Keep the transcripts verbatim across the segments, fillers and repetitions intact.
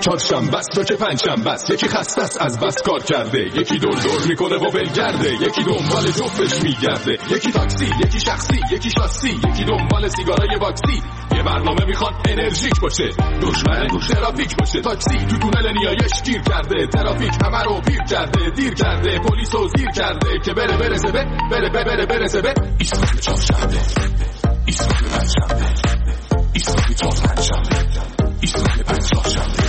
چهارشنبه است تا که پنجشنبه است. یکی خسته است از بس کار کرده، یکی دور دور میکنه و ولگرده، یکی دنبال جفتش میگرده، یکی تاکسی، یکی شخصی، یکی شاسی، یکی دنبال سیگارای واکسی. یه برنامه میخواد انرژیک باشه، دشمن ترافیک باشه. تاکسی تو تونل نیایش گیر کرده، ترافیک همه رو پیر کرده، دیر کرده، پلیس رو زیر کرده که بره برسه به بره بره بره برسه به ایستگاه چهارشنبه، ایستگاه پنجشنبه، ایستگاه چهارشنبه، ایستگاه پنجشنبه.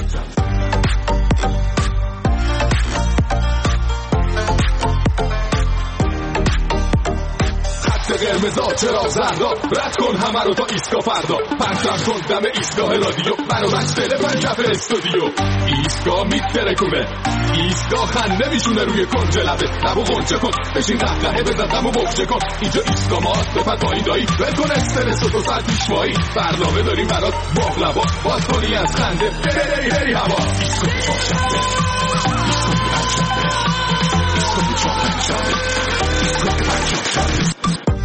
قرمزا چرا زردا، رد کن همه رو تا ایستگاه فردا. پرتم کن دم ایستگاه رادیو، منو مشتره پنجف استودیو. ایستگاه میترکونه، ایستگاه خنده میشونه روی کنج لبه. لبو غنچه کن، بشین قهقهه بزن دمو بخشه کن. اینجا ایستگاه ماست بپر پایین دایی، ول کن استرس و دو سر پیشوایی. برنامه داریم برات باقلوا، باز کنی از خنده بری بری هوا. ایستگاه چهارشنبه، ایستگاه پنجشنبه، ایستگاه چهارشنبه، ایستگاه پنجشنبه.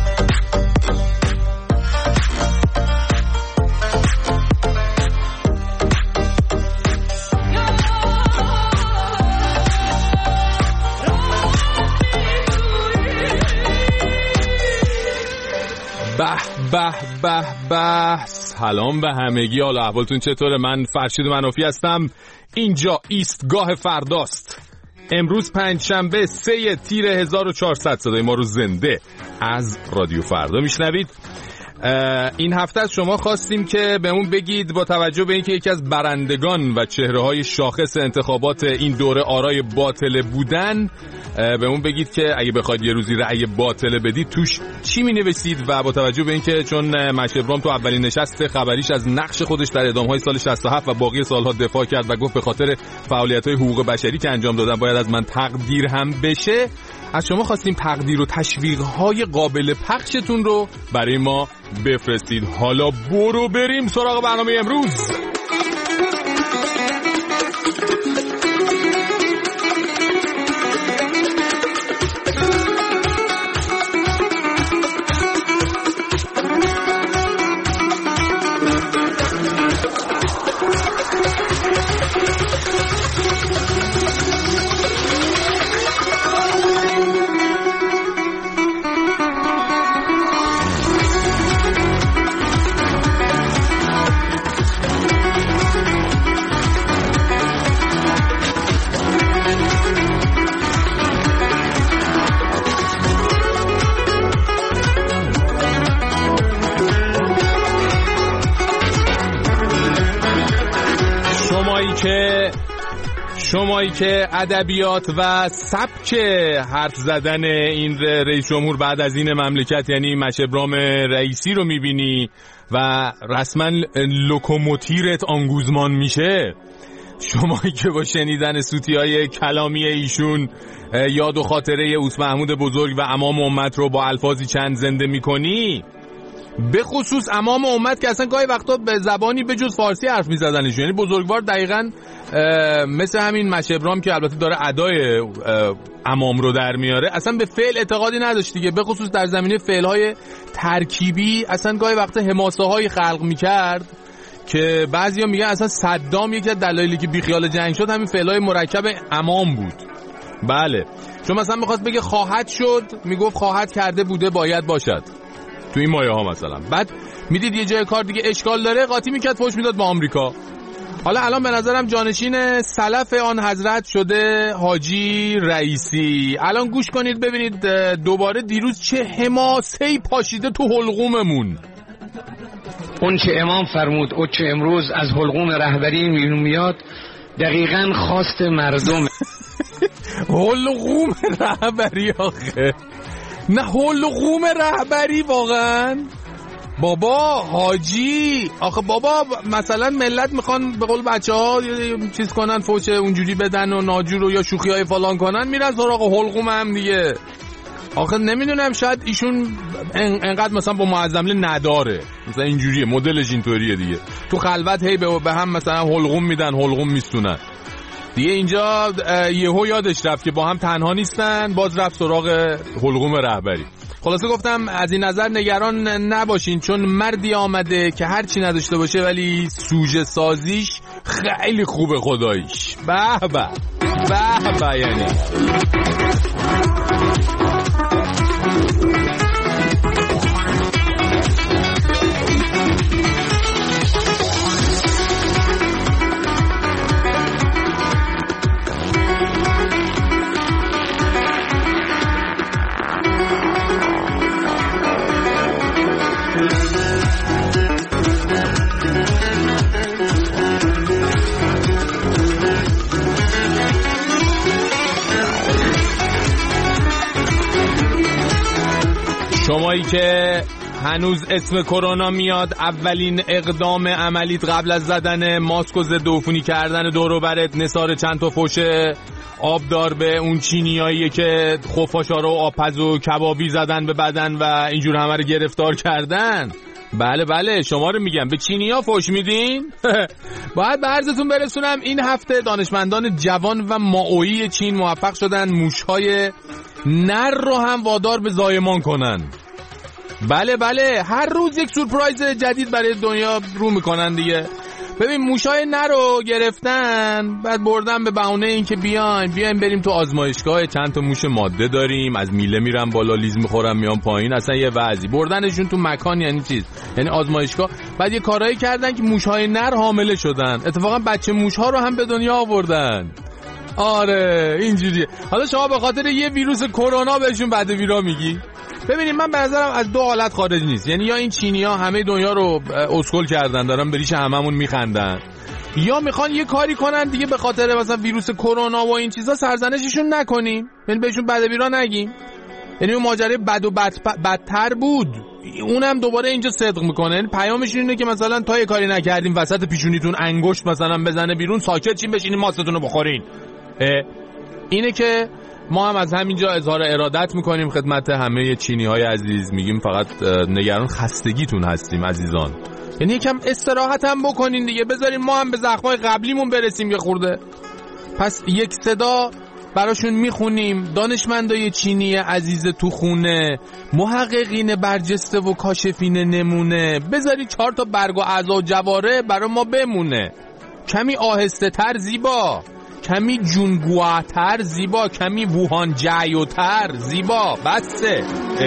به به به به سلام به همگی، حال احوالتون چطوره؟ من فرشید منافی هستم، اینجا ایستگاه فرداست. امروز پنجشنبه سه تیر هزار و چهارصد، صدای ما رو زنده از رادیو فردا میشنوید. این هفته از شما خواستیم که بهمون بگید با توجه به اینکه یکی از برندگان و چهره‌های شاخص انتخابات این دوره آرای باطله بودن، بهمون بگید که اگه بخواید یه روزی رأی باطله بدید توش چی می‌نویسید. و با توجه به اینکه چون مشبرام تو اولین نشست خبریش از نقش خودش در اعدام‌های سال شصت و هفت و باقی سالها دفاع کرد و گفت به خاطر فعالیت‌های حقوق بشری که انجام دادن باید از من تقدیر هم بشه، از شما خواستیم تقدیر و تشویق‌های قابل پخشتون رو برای ما بفرستید. حالا برو بریم سراغ برنامه امروز. شمایی که ادبیات و سبک حرف زدن این رئیس جمهور بعد از این مملکت یعنی مشبرام رئیسی رو میبینی و رسما لوکوموتیرت آنگوزمان میشه، شمایی که با شنیدن سوتی‌های کلامی ایشون یاد و خاطره اوست محمود بزرگ و امام امت رو با الفاظی چند زنده میکنی، به خصوص امام امت که اصلا گاهی وقتا به زبانی به جز فارسی حرف میزدنش، یعنی بزرگوار دقیقاً مثل همین مشبرام که البته داره ادای امام رو در میاره، اصلا به فعل اعتقادی نداشت دیگه، به خصوص در زمینه فعل‌های ترکیبی اصلا گاهی وقتا حماسه‌های خلق میکرد که بعضیا میگن اصلا صدام یکی از دلایلی که بیخیال جنگ شد همین فعل‌های مرکب امام بود. بله، چون مثلا میخواست بگه خواهد شد، میگفت خواهد کرده بوده باید باشد تو این مایه ها مثلا. بعد میدید یه جای کار دیگه اشکال داره، قاطی میکرد فوش میداد با آمریکا. حالا الان به نظرم جانشین سلف آن حضرت شده حاجی رئیسی. الان گوش کنید ببینید دوباره دیروز چه حماسه‌ای پاشیده تو حلقوممون. اون چه امام فرمود او چه امروز از حلقوم رهبری میاد دقیقاً خواست مردم. حلقوم رهبری آخه نه حلقوم رهبری واقعا بابا حاجی. آخه بابا مثلا ملت میخوان به قول بچه ها چیز کنن فوش اونجوری بدن و ناجور و یا شوخی های فلان کنن، میرن سراغ حلقوم هم دیگه. آخه نمیدونم شاید ایشون انقدر مثلا با معظمله نداره، مثلا اینجوریه مدلش اینطوریه دیگه، تو خلوت هی به هم مثلا حلقوم میدن حلقوم میستونن. دیگه اینجا یهو یادش رفت که با هم تنها نیستن، باز رفت سراغ حلقوم رهبری. خلاصه گفتم از این نظر نگران نباشین، چون مردی آمده که هرچی نداشته باشه ولی سوژه سازیش خیلی خوبه خداییش. به به به به. یعنی شمایی که هنوز اسم کرونا میاد، اولین اقدام عملیت قبل از زدن ماسک و ضد عفونی کردن دور و برت نثار چند تا فوشه آبدار به اون چینیاییه که خفاشا رو آبپز و کبابی زدن به بدن و اینجور همه رو گرفتار کردن. بله بله شما رو میگم، به چینی‌ها فوش میدین؟ باید به عرضتون برسونم این هفته دانشمندان جوان و مائویی چین موفق شدن موش‌های نر رو هم وادار به زایمان کنن. بله بله هر روز یک سورپرایز جدید برای دنیا رو میکنن دیگه. ببین موشای نر رو گرفتن، بعد بردن به بهونه این که بیاین بیاین بریم تو آزمایشگاه، چند تا موش ماده داریم، از میله میرن بالا لیز میخورن میان پایین، اصلا یه وضعی. بردنشون تو مکان یعنی چیز، یعنی آزمایشگاه. بعد یه کارایی کردن که موشهای نر حامله شدن، اتفاقا بچه موشها رو هم به دنیا آوردن. آره اینجوریه. حالا شما به خاطر یه ویروس کرونا بهشون بد ویرا میگی؟ ببینید من به نظرم از دو حالت خارج نیست، یعنی یا این چینی‌ها همه دنیا رو اسکول کردن دارن به ریش هممون میخندن، یا میخوان یه کاری کنن دیگه به خاطر مثلا ویروس کرونا و این چیزا سرزنششون نکنیم، یعنی بهشون بد ویرا نگیم. یعنی اون ماجرای بد و بد بدتر بود، اونم دوباره اینجا صدق میکنه. یعنی پیامش اینه که مثلا تا یه کاری نکردیم وسط پیشونیتون انگشت مثلا بزنه بیرون، ساکت چین بشینین ماستون رو بخورین. اینه که ما هم از همینجا اظهار ارادت میکنیم خدمت همه چینی های عزیز، میگیم فقط نگران خستگیتون هستیم عزیزان، یعنی یکم استراحت هم بکنین دیگه، بذارین ما هم به زخمای قبلیمون برسیم یه خورده. پس یک صدا براشون میخونیم، دانشمندای چینی عزیز تو خونه، محققین برجسته و کاشفین نمونه، بذاری چهار تا برگ و اعضا و جواره برا ما بمونه. کمی آهسته تر زیبا، کمی جونگواتر زیبا، کمی ووهان جایوتر زیبا. بسته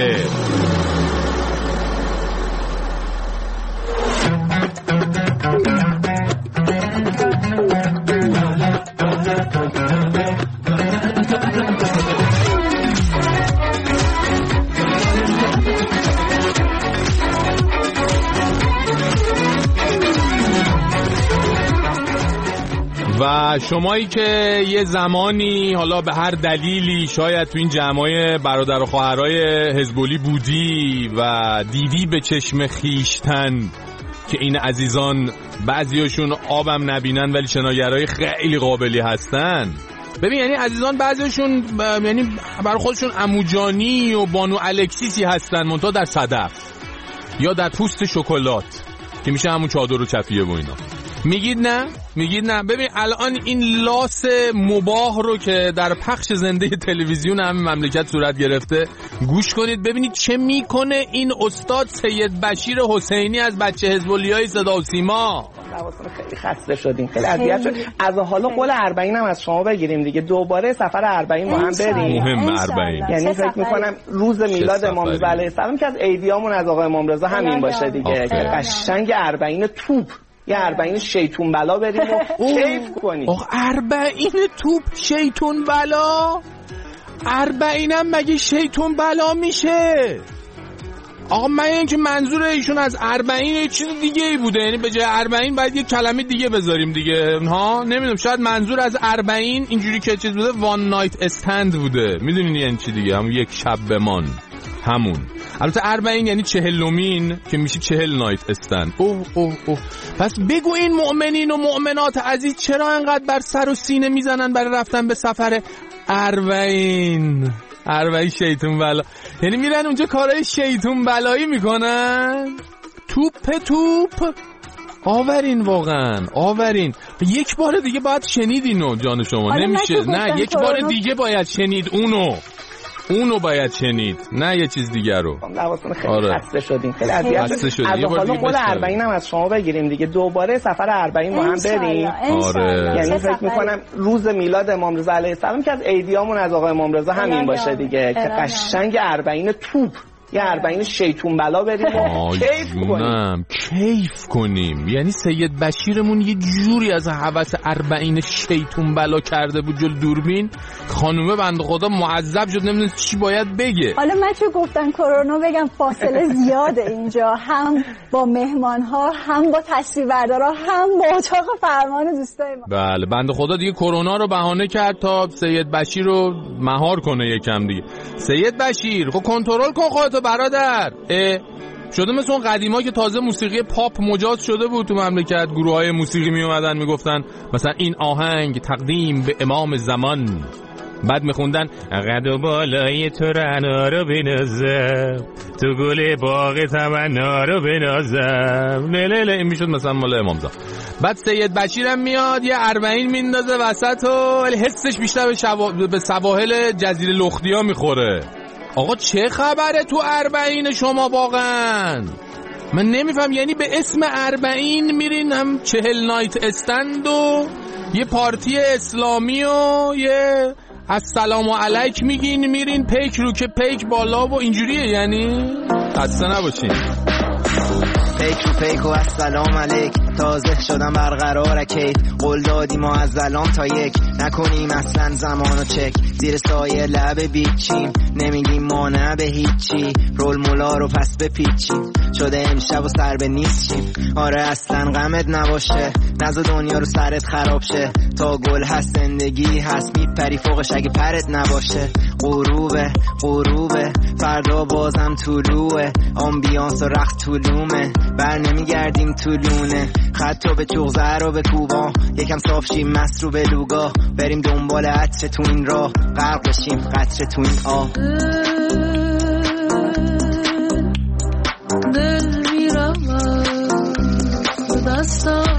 و شمایی که یه زمانی حالا به هر دلیلی شاید تو این جمعای برادر و خواهرای حزبولی بودی و دیدی به چشم خیشتن که این عزیزان بعضیاشون آبم نبینن ولی شناگرای خیلی قابلی هستن. ببین یعنی عزیزان بعضیاشون یعنی برای خودشون عموجانی و بانو الکسیسی هستن، منتها در صدف یا در پوست شکلات که میشه همون چادر و چفیه و اینا. میگید نه؟ میگید نه؟ ببین الان این لاس مباح رو که در پخش زنده تلویزیون همین مملکت صورت گرفته گوش کنید ببینید چه میکنه این استاد سید بشیر حسینی از بچه حزب‌الله‌های صدا و سیما. حواسمون خیلی خسته شدیم، خیلی اذیت شد. از حالا قول اربعین هم از شما بگیریم دیگه، دوباره سفر اربعین با هم بریم. مهم اربعین، یعنی فکر میکنم روز میلاد امام رضا علیه السلام که از ایدیامون از آقای امام رضا همین باشه دیگه، که قشنگ اربعین توپ یه اربعین شیطون بلا بریم و کیف کنیم. آخ اربعین توپ شیطون بلا؟ اربعینم مگه شیطون بلا میشه؟ آقا من این که منظور ایشون از اربعین یه چیز دیگه ای بوده، یعنی به جای اربعین باید یه کلمه دیگه بذاریم دیگه ها، نمیدونم شاید منظور از اربعین اینجوری که چیز بوده وان نایت استند بوده، میدونین یعنی چی دیگه، همون یک شب بمان همون. البته اربعین یعنی چهلمین که میشه چهل نایت استند. اوه اوه اوه. پس بگو این مؤمنین و مؤمنات عزیز چرا انقدر بر سر و سینه میزنن برای رفتن به سفر اربعین؟ اربعین شیطون بلا، یعنی میرن اونجا کارهای شیطون بلایی میکنن. توپ توپ آورین، واقعا آورین. یک بار دیگه باید شنید اینو جان شما. نمیشه نه یک بار دیگه باید شنید اونو اونو باید شنید نه یه چیز دیگه رو. لباسون خیلی خسته شدیم خیلی اذیت شدیم. از حالا قول اربعین هم از شما بگیریم دیگه دوباره سفر اربعین با هم بریم. آره یعنی فکر میکنم روز میلاد امام رضا علیه السلام که از عیدیامون از آقای امام رضا همین باشه دیگه که قشنگ اربعین توپ یه اربعین شیطون بلا بریم و کیف کنیم. کیف کنیم یعنی سید بشیرمون یه جوری از هوس اربعین شیطون بلا کرده بود جل دوربین خانومه بنده خدا معذب شد نمیدونه چی باید بگه. حالا من چه گفتن کرونا بگم فاصله زیاده اینجا هم با مهمان‌ها هم با تصویربردارا هم با اتاق فرمان دوستای ما. بله بنده خدا دیگه کرونا رو بهانه کرد تا سید بشیر رو مهار کنه یکم دیگه. سید بشیر خب کنترل کن خودتو برادر. شده مثل اون قدیما که تازه موسیقی پاپ مجاز شده بود تو مملکت گروه‌های موسیقی می اومدن میگفتن مثلا این آهنگ تقدیم به امام زمان بعد میخوندن قد و بالای تو رعنا رو بنازم تو گل باغ تمنا رو بنازم لله این میشد مثلا مال امام زمان. بعد سید بشیرم میاد یه اربعین میندازه وسط و حسش بیشتر به, شوا... به سواحل جزیره لختیا میخوره. آقا چه خبره تو اربعین شما واقعا؟ من نمیفهم یعنی به اسم اربعین میرین هم چهل نایت استند و یه پارتی اسلامی و یه السلام علیک میگین میرین پیک رو که پیک بالا و اینجوریه یعنی؟ خسته نباشین. پیک رو پیک و السلام علیک تازه شدم برقرار کیف قول دادیم ما از الان تا یک نکنیم اصلا زمانو چک زیر سایه لب بیچیم نمیگیم ما نه به هیچی رول مولا رو پس بپیچیم شده امشب و سر به نیستیم. آره اصلا غمت نباشه نزا دنیا رو سرت خراب شه تا گل هست زندگی هست میپری فوقش اگه پرت نباشه. غروبه غروبه فردا بازم طلوعه آمبیانس و رخت طولومه بر نمیگردیم طولونه خطو به چوغزر و به کوبا یکم صاف شیم مست رو به لوگا بریم دنبال عطر تو این راه غرق بشیم قطره تو این آه. دل میرم دستم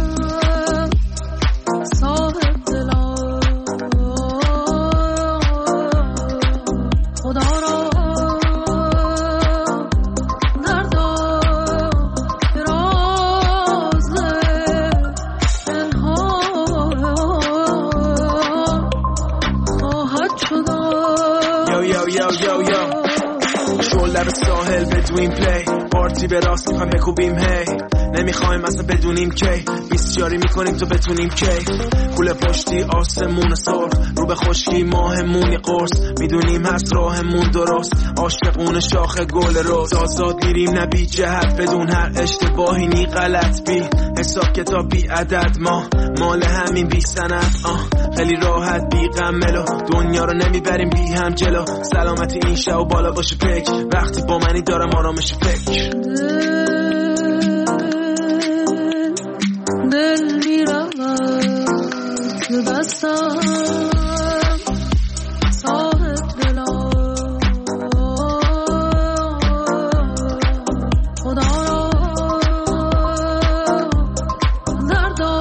صاحب دلم خدا را شولر ساحل بدوین پلی پارتی به راست میخوایم بکوبیم هی نمیخوایم اصلا بدونیم کی بیست جاری میکنیم تو بتونیم کی کوله پشتی آسمون سرخ رو به خشکی ماهمون قرص میدونیم هست راهمون درست عاشقون شاخ گل روز آزاد میریم نه بی جهت بدون هر اشتباهی نی غلط بی حساب کتاب بی عدد ما مال همین بی سند آه خیلی راحت بی غم ملو دنیا رو نمیبریم بی هم جلو سلامتی این شب و بالا باشه پک وقتی با منی دارم آرامش فکر دل میرم تو دستم صاحب دلم خدا را دردا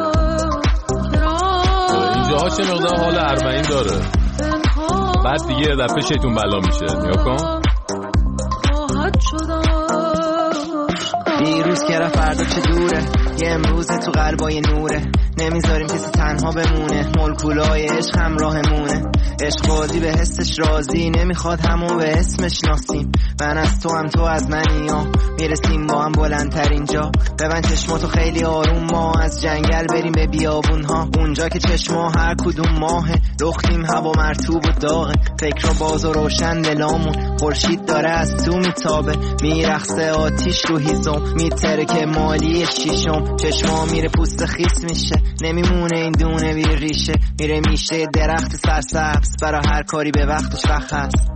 اینجاها چه مقدار حال اربعین داره بعد دیگه یه دفعه شیطون بلا میشه نیا کن دیروز که رفت فردا چه دوره یه امروز تو قلبای نوره نمیذاریم کسی تنها بمونه مولکولای عشق همراهمونه عشق بازی به حسش راضی نمیخواد همو به اسمش ناسیم من از تو هم تو از منی ها میرسیم با هم بلندتر اینجا ببند چشماتو خیلی آروم ما از جنگل بریم به بیابون ها اونجا که چشما هر کدوم ماهه لختیم هوا مرطوب و داغه فکر باز و روشن دلامون خورشید داره از تو میتابه میرخصه آتیش رو هیزم میتره که مالی شیشم چشما میره پوست خیس میشه نمیمونه این دونه بی ریشه میره میشه درخت سرسبز برا هر کاری به وقتش وقت هست.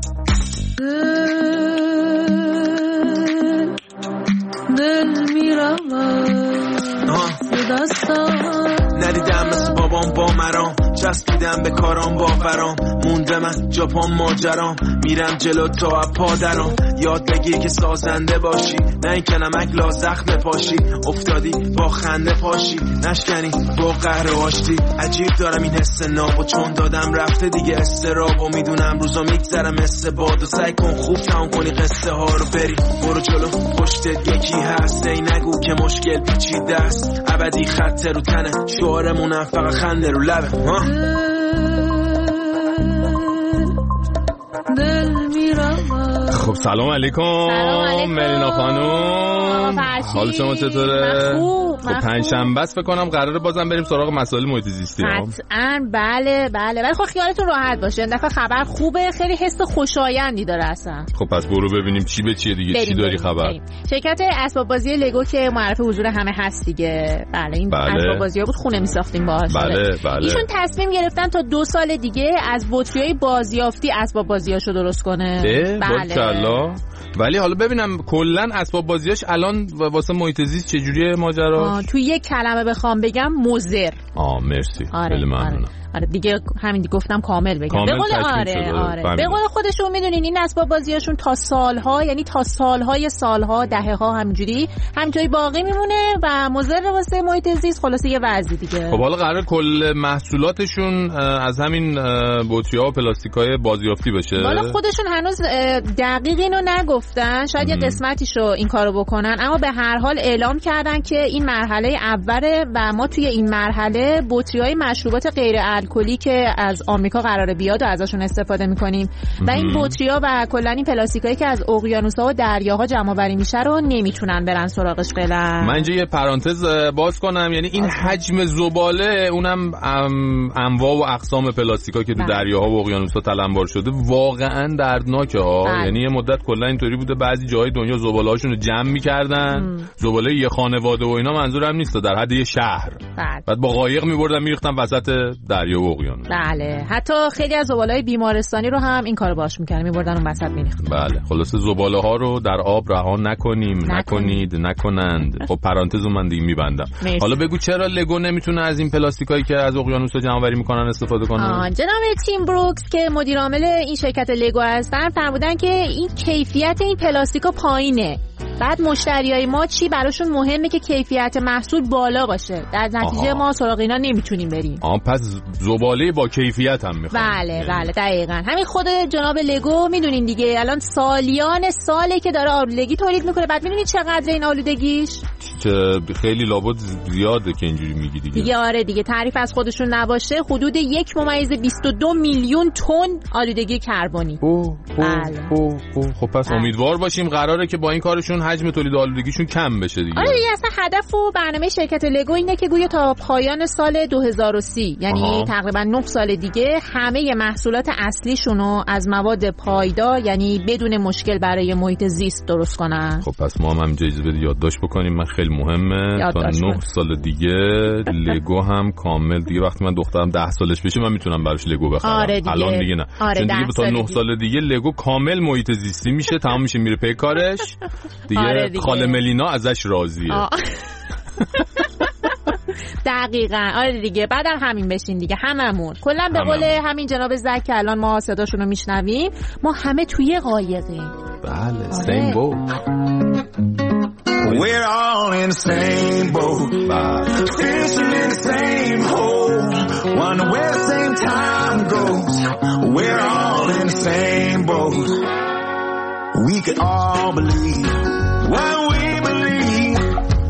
دل میرم دستم ندیدم مثل بابام با مرام چسبیدم به کارام باورام، موندم از جاپام ماجرام، میرم جلو تا پادرام. یاد بگیر که سازنده باشی، نه این که نمک لا زخم پاشی. افتادی با خنده پاشی، نشکنی با قهر و آشتی. عجیب دارم این حس ناب و چون دادم رفته دیگه استراب و میدونم روزا میگذرم مثل باد و سعی کن خوب تمام کنی قصه ها رو. بری برو جلو پشتت یکی هست، ای نگو که مشکل پیچیده است. ابدی خط رو تنه شعارمونم فقط خنده رو لبه. خب سلام علیکم ملینا خانوم، حال شما چطوره؟ خب پنجشنبه است فکر کنم قراره بازم بریم سراغ مسائل محیط زیستی. قطعاً بله بله، ولی خب خیالتون راحت باشه، این دفعه خبر خوبه، خیلی حس خوشایندی داره اصلا. خب پس برو ببینیم چی به چیه دیگه. چی داری خبر؟ بریم. شرکت اسباب بازی لگو که معرف حضور همه هست دیگه. بله این بله. اسباب بازی‌ها بود خونه می‌ساختیم باهاش. بله بله. ایشون تصمیم گرفتن تا دو سال دیگه از بطری‌های بازیافتی اسباب بازیاشو درست کنه. بله. ولی حالا ببینم کلا اسباب بازیاش الان واسه محیط زیست چجوریه ماجرا؟ تو یک کلمه بخوام بگم مضر. آه مرسی. آره. خیلی ممنونم. آره. آره دیگه همین دیگه گفتم کامل بگم. به قول آره آره. به قول خودشون میدونین این اسباب بازیاشون تا سالها، یعنی تا سالهای سالها دهه‌ها همینجوری همینطوری باقی میمونه و مضر واسه محیط زیست. خلاصه یه وضعی دیگه. خب حالا قرار کل محصولاتشون از همین بطری‌ها و پلاستیکای بازیافتی بشه. حالا خودشون هنوز دقیق اینو نگفتن، شاید یه قسمتیشو این کارو بکنن، اما به هر حال اعلام کردن که این مرحله اوله و ما توی این مرحله بطری‌های مشروبات غیر الکلی که از آمریکا قراره بیاد و ازشون استفاده میکنیم و این بطری‌ها و کلا این پلاستیکایی که از اقیانوس‌ها و دریاها جمع آوری میشه رو نمیتونن برن سراغش فعلا. من اینجا یه پرانتز باز کنم، یعنی این حجم زباله، اونم انواع و اقسام پلاستیکا که تو دریاها و اقیانوس‌ها تلمبار شده واقعا دردناکه ها. یعنی یه مدت کلا اینطوری بوده بعضی جای دنیا زباله‌هاشون رو جمع می‌کردن، زباله یه خانواده و اینا، منظورم نیست در حد یه شهر. بله. بعد با قایق می‌بردن می‌ریختن وسط دریا و اقیانوس. بله، حتی خیلی از زباله‌های بیمارستانی رو هم این کارو باش می‌کردن، می‌بردن اون وسط می‌ریختن. بله، خلاصه زباله‌ها رو در آب رها نکنیم، نکنید، نکنند. خب پرانتزو من دیگه می‌بندم. حالا بگو چرا لگو نمیتونه از این پلاستیکایی که از اقیانوس‌ها جمع‌آوری می‌کنن استفاده کنه؟ آه، جناب تیم بروکس که مدیر عامل این شرکت لگو هستن فرمودن که این کیفیت این پلاستیکا پایینه. بعد مشتریای ما چی براشون مهمه که کیفیت محصول بالا باشه، در نتیجه آها. ما سراغ اینا نمیتونیم بریم. آها، پس زباله با کیفیت هم میخوام. بله بله دقیقاً همین. خود جناب لگو میدونین دیگه الان سالیان ساله که داره آلودگی تولید میکنه. بعد میدونید چقدر این آلودگیش؟ خیلی لابد زیاده که اینجوری میگی دیگه. دیگه آره دیگه، تعریف از خودشون نباشه حدود یک ممیز بیست و دو میلیون تن آلودگی کربنی. اوه اوه بله. اوه اوه. خب پس بله. امیدوار باشیم قراره که با این کارشون حجم تولید آلودگیشون کم بشه دیگه. آره دیگه، اصلا هدف و برنامه شرکت لگو اینه که گویا تا پایان سال دو هزار و سی، یعنی آها. تقریبا نه سال دیگه همه محصولات اصلیشونو از مواد پایدار، یعنی بدون مشکل برای محیط زیست درست کنن. خب پس ما هم همینجا اجازه بدید یادداشت بکنیم، من خیلی مهمه تا نه سال دیگه لگو هم کامل دیگه. وقتی من دخترم ده سالش بشه من میتونم براش لگو بخرم. آره الان دیگه نه. آره چون دیگه تا نه سال دیگه لگو کامل محیط زیستی میشه، تمام میشه، میره پی کارش دیگه. آره دیگه. خاله ملینا ازش راضیه. دقیقاً آره دیگه. بعدم همین بشین دیگه هممون. کلا به قول همین جناب زک که الان ما صداشون رو میشنویم، ما همه توی قایقیم. بله same boat. We're all in the same boat, fishing in the same hole, wonder where the same time goes. We're all in the same boat. We could all believe what we believe,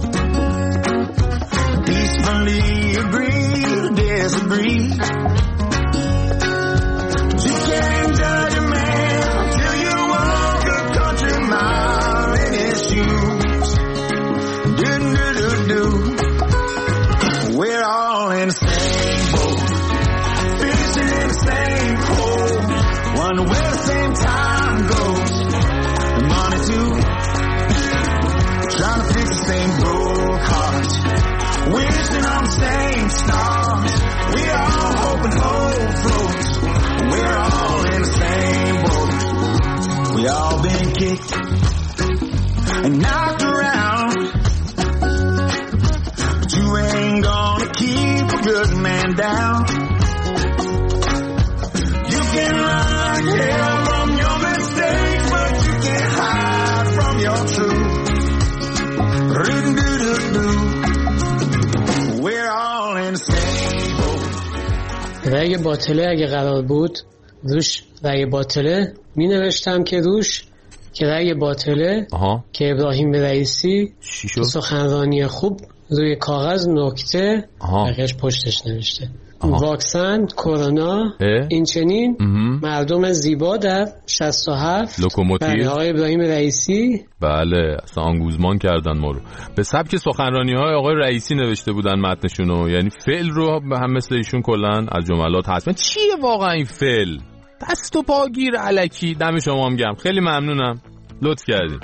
peacefully agree to disagree. You can't judge a man till you walk a country mile in his shoes. Do do do do. We're all in the same boat, fishing in the same hole, wonder where the same time goes. The money too, trying to fix the same broke hearts, wishing on the same stars. We all hoping hope floats. We're all in the same boat. We all been kicked and knocked around, but you ain't gonna keep a good man down. رأی باطله اگه قرار بود روش رأی باطله می نوشتم که روش که رأی باطله آها. که ابراهیم رئیسی سخنرانی خوب روی کاغذ نکته بقیش پشتش نوشته آها. واکسن کرونا این چنین امه. مردم زیبا در شصت و هفت لوکوموتیو آقای ابراهیم رئیسی بله اصلا آنگوزمان کردن ما رو به سبک سخنرانی های آقای رئیسی نوشته بودن متنشونو یعنی فعل رو هم مثل ایشون کلن از جملات هست چیه واقعا این فعل دست و پاگیر الکی دم شما هم گرم خیلی ممنونم لطف کردید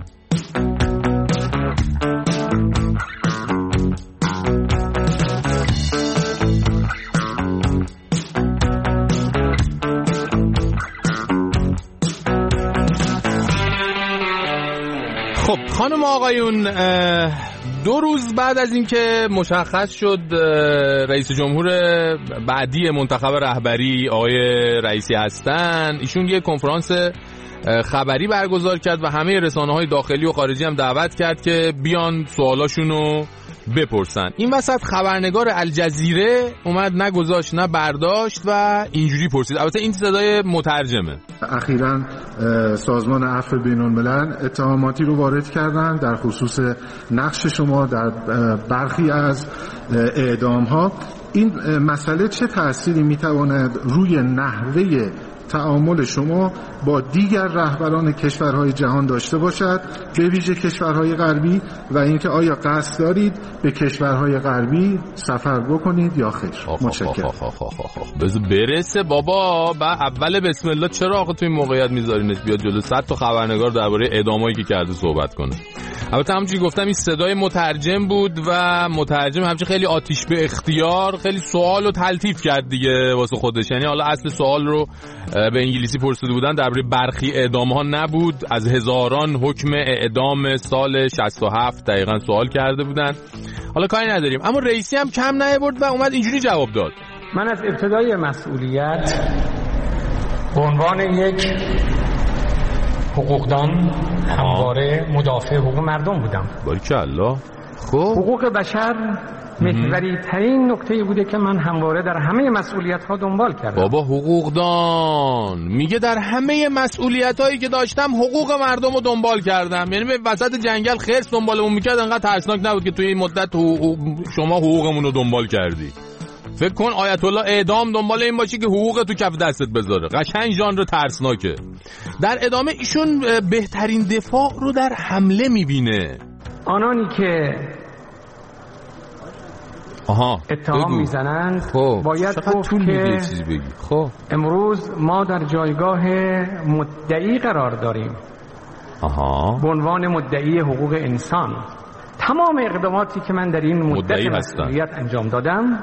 خب خانم آقایون دو روز بعد از اینکه مشخص شد رئیس جمهور بعدی منتخب رهبری آقای رئیسی هستن ایشون یه کنفرانس خبری برگزار کرد و همه رسانه‌های داخلی و خارجی هم دعوت کرد که بیان سوالاشونو بپرسن. این وسط خبرنگار الجزیره اومد نگذاشت نه برداشت و اینجوری پرسید. البته این صدای مترجمه. اخیراً سازمان عفو بین‌الملل اتهاماتی رو وارد کردن در خصوص نقش شما در برخی از اعدام‌ها. این مسئله چه تأثیری میتواند روی نحوه تعامل شما با دیگر رهبران کشورهای جهان داشته باشد به ویژه کشورهای غربی و اینکه آیا قصد دارید به کشورهای غربی سفر بکنید یا خیر؟ متشکرم. بذار برسه بابا با اول بسم الله چرا آخه تو این موقعیت میذارینش بیاد جلو صد تا خبرنگار درباره اعدامایی که کرده صحبت کنه. البته همونجوری گفتم این صدای مترجم بود و مترجم همچنین خیلی آتیش به اختیار خیلی سوال رو تلطیف کرد دیگه واسه خودش. یعنی حالا اصل سوال رو به انگلیسی پرسیده بودن درباره برخی اعدام ها نبود از هزاران حکم اعدام سال شصت و هفت دقیقاً سوال کرده بودن. حالا کاری نداریم اما رئیسی هم کم نیاورد و اومد اینجوری جواب داد. من از ابتدای مسئولیت به عنوان یک حقوقدان همواره مدافع حقوق مردم بودم. باریکالله. خب حقوق بشر محوری ترین نکته بوده که من همواره در همه مسئولیت ها دنبال کردم. بابا حقوقدان میگه در همه مسئولیت هایی که داشتم حقوق مردم رو دنبال کردم. یعنی به وسط جنگل خرس دنبالمون میکرد انقدر ترسناک نبود که توی این مدت حقوق شما حقوقمون رو دنبال کردی. فکر کن آیت الله اعدام دنبال این باشی که حقوق تو کف دستت بذاره. قشنگ ژانر ترسناکه. در ادامه ایشون بهترین دفاع رو در حمله میبینه. آنانی که آها اتهام میزنند خب. باید گفت که خب. امروز ما در جایگاه مدعی قرار داریم. آها. به عنوان مدعی حقوق انسان تمام اقداماتی که من در این مدت مسئولیت انجام دادم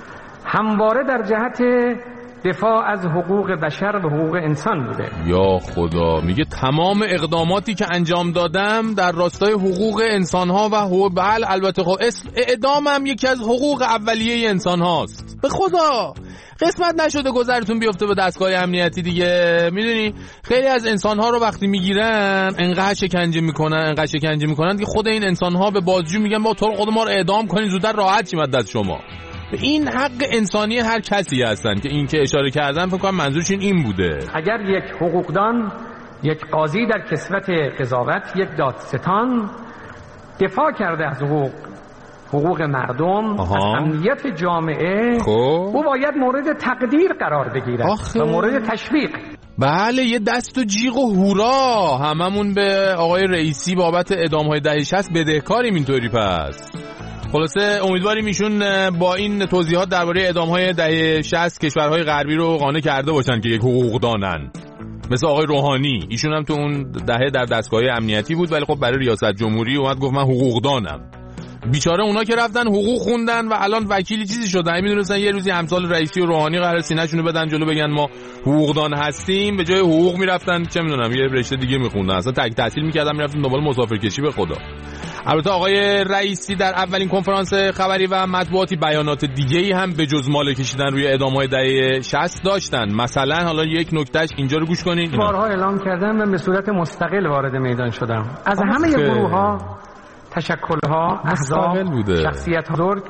همواره در جهت دفاع از حقوق بشر و حقوق انسان بوده. یا خدا میگه تمام اقداماتی که انجام دادم در راستای حقوق انسان‌ها و حقوق بله البته خب اعدامم یکی از حقوق اولیه انسان هاست. به خدا قسمت نشده گذرتون بیفته به دستگاه امنیتی دیگه. میدونی خیلی از انسان‌ها رو وقتی میگیرن انقدر شکنجه میکنن انقدر شکنجه میکنن که خود این انسان‌ها به بازجو میگن با تو خود ما رو اعدام کنین زودتر راحت شیم از دست شما. این حق انسانی هر کسی هستن که این که اشاره کردن فکر کنم منظورشون این بوده. اگر یک حقوقدان یک قاضی در کسوت قضاوت یک دادستان دفاع کرده از حقوق حقوق مردم آها. از امنیت جامعه خب. او باید مورد تقدیر قرار بگیرد آخه. و مورد تشویق. بله یه دست و جیغ و هورا هممون به آقای رئیسی بابت اعدام‌های دهه شصت بدهکاریم اینطوری. پس خلاصه امیدواریم ایشون با این توضیحات درباره اعدام‌های دهه شصت کشورهای غربی رو قانع کرده باشن که یک حقوقدانن مثل آقای روحانی. ایشون هم تو اون دهه در دستگاه امنیتی بود ولی خب برای ریاست جمهوری اومد گفت من حقوقدانم. بیچاره اونا که رفتن حقوق خوندن و الان وکیلی چیزی شدن میدونستن یه روزی امثال رئیسی و روحانی قرار سینه‌شون رو بدن جلو بگن ما حقوقدان هستیم به جای حقوق میرفتن چه میدونم یه رشته دیگه میخوندن اصلا تک تحصیل میکردن میرفتن دنبال مسافرکشی. به خدا. البته آقای رئیسی در اولین کنفرانس خبری و مطبوعاتی بیانات دیگه‌ای هم به جز مال کشیدن روی اعدام‌های دهه شصت داشتن. مثلا حالا یک نکتهش اینجا رو گوش کنین. بارها اعلام کردم و به صورت مستقل وارد میدان شدم. از همه گروه‌ها، تشکل‌ها، احزاب، شخصیت بزرگ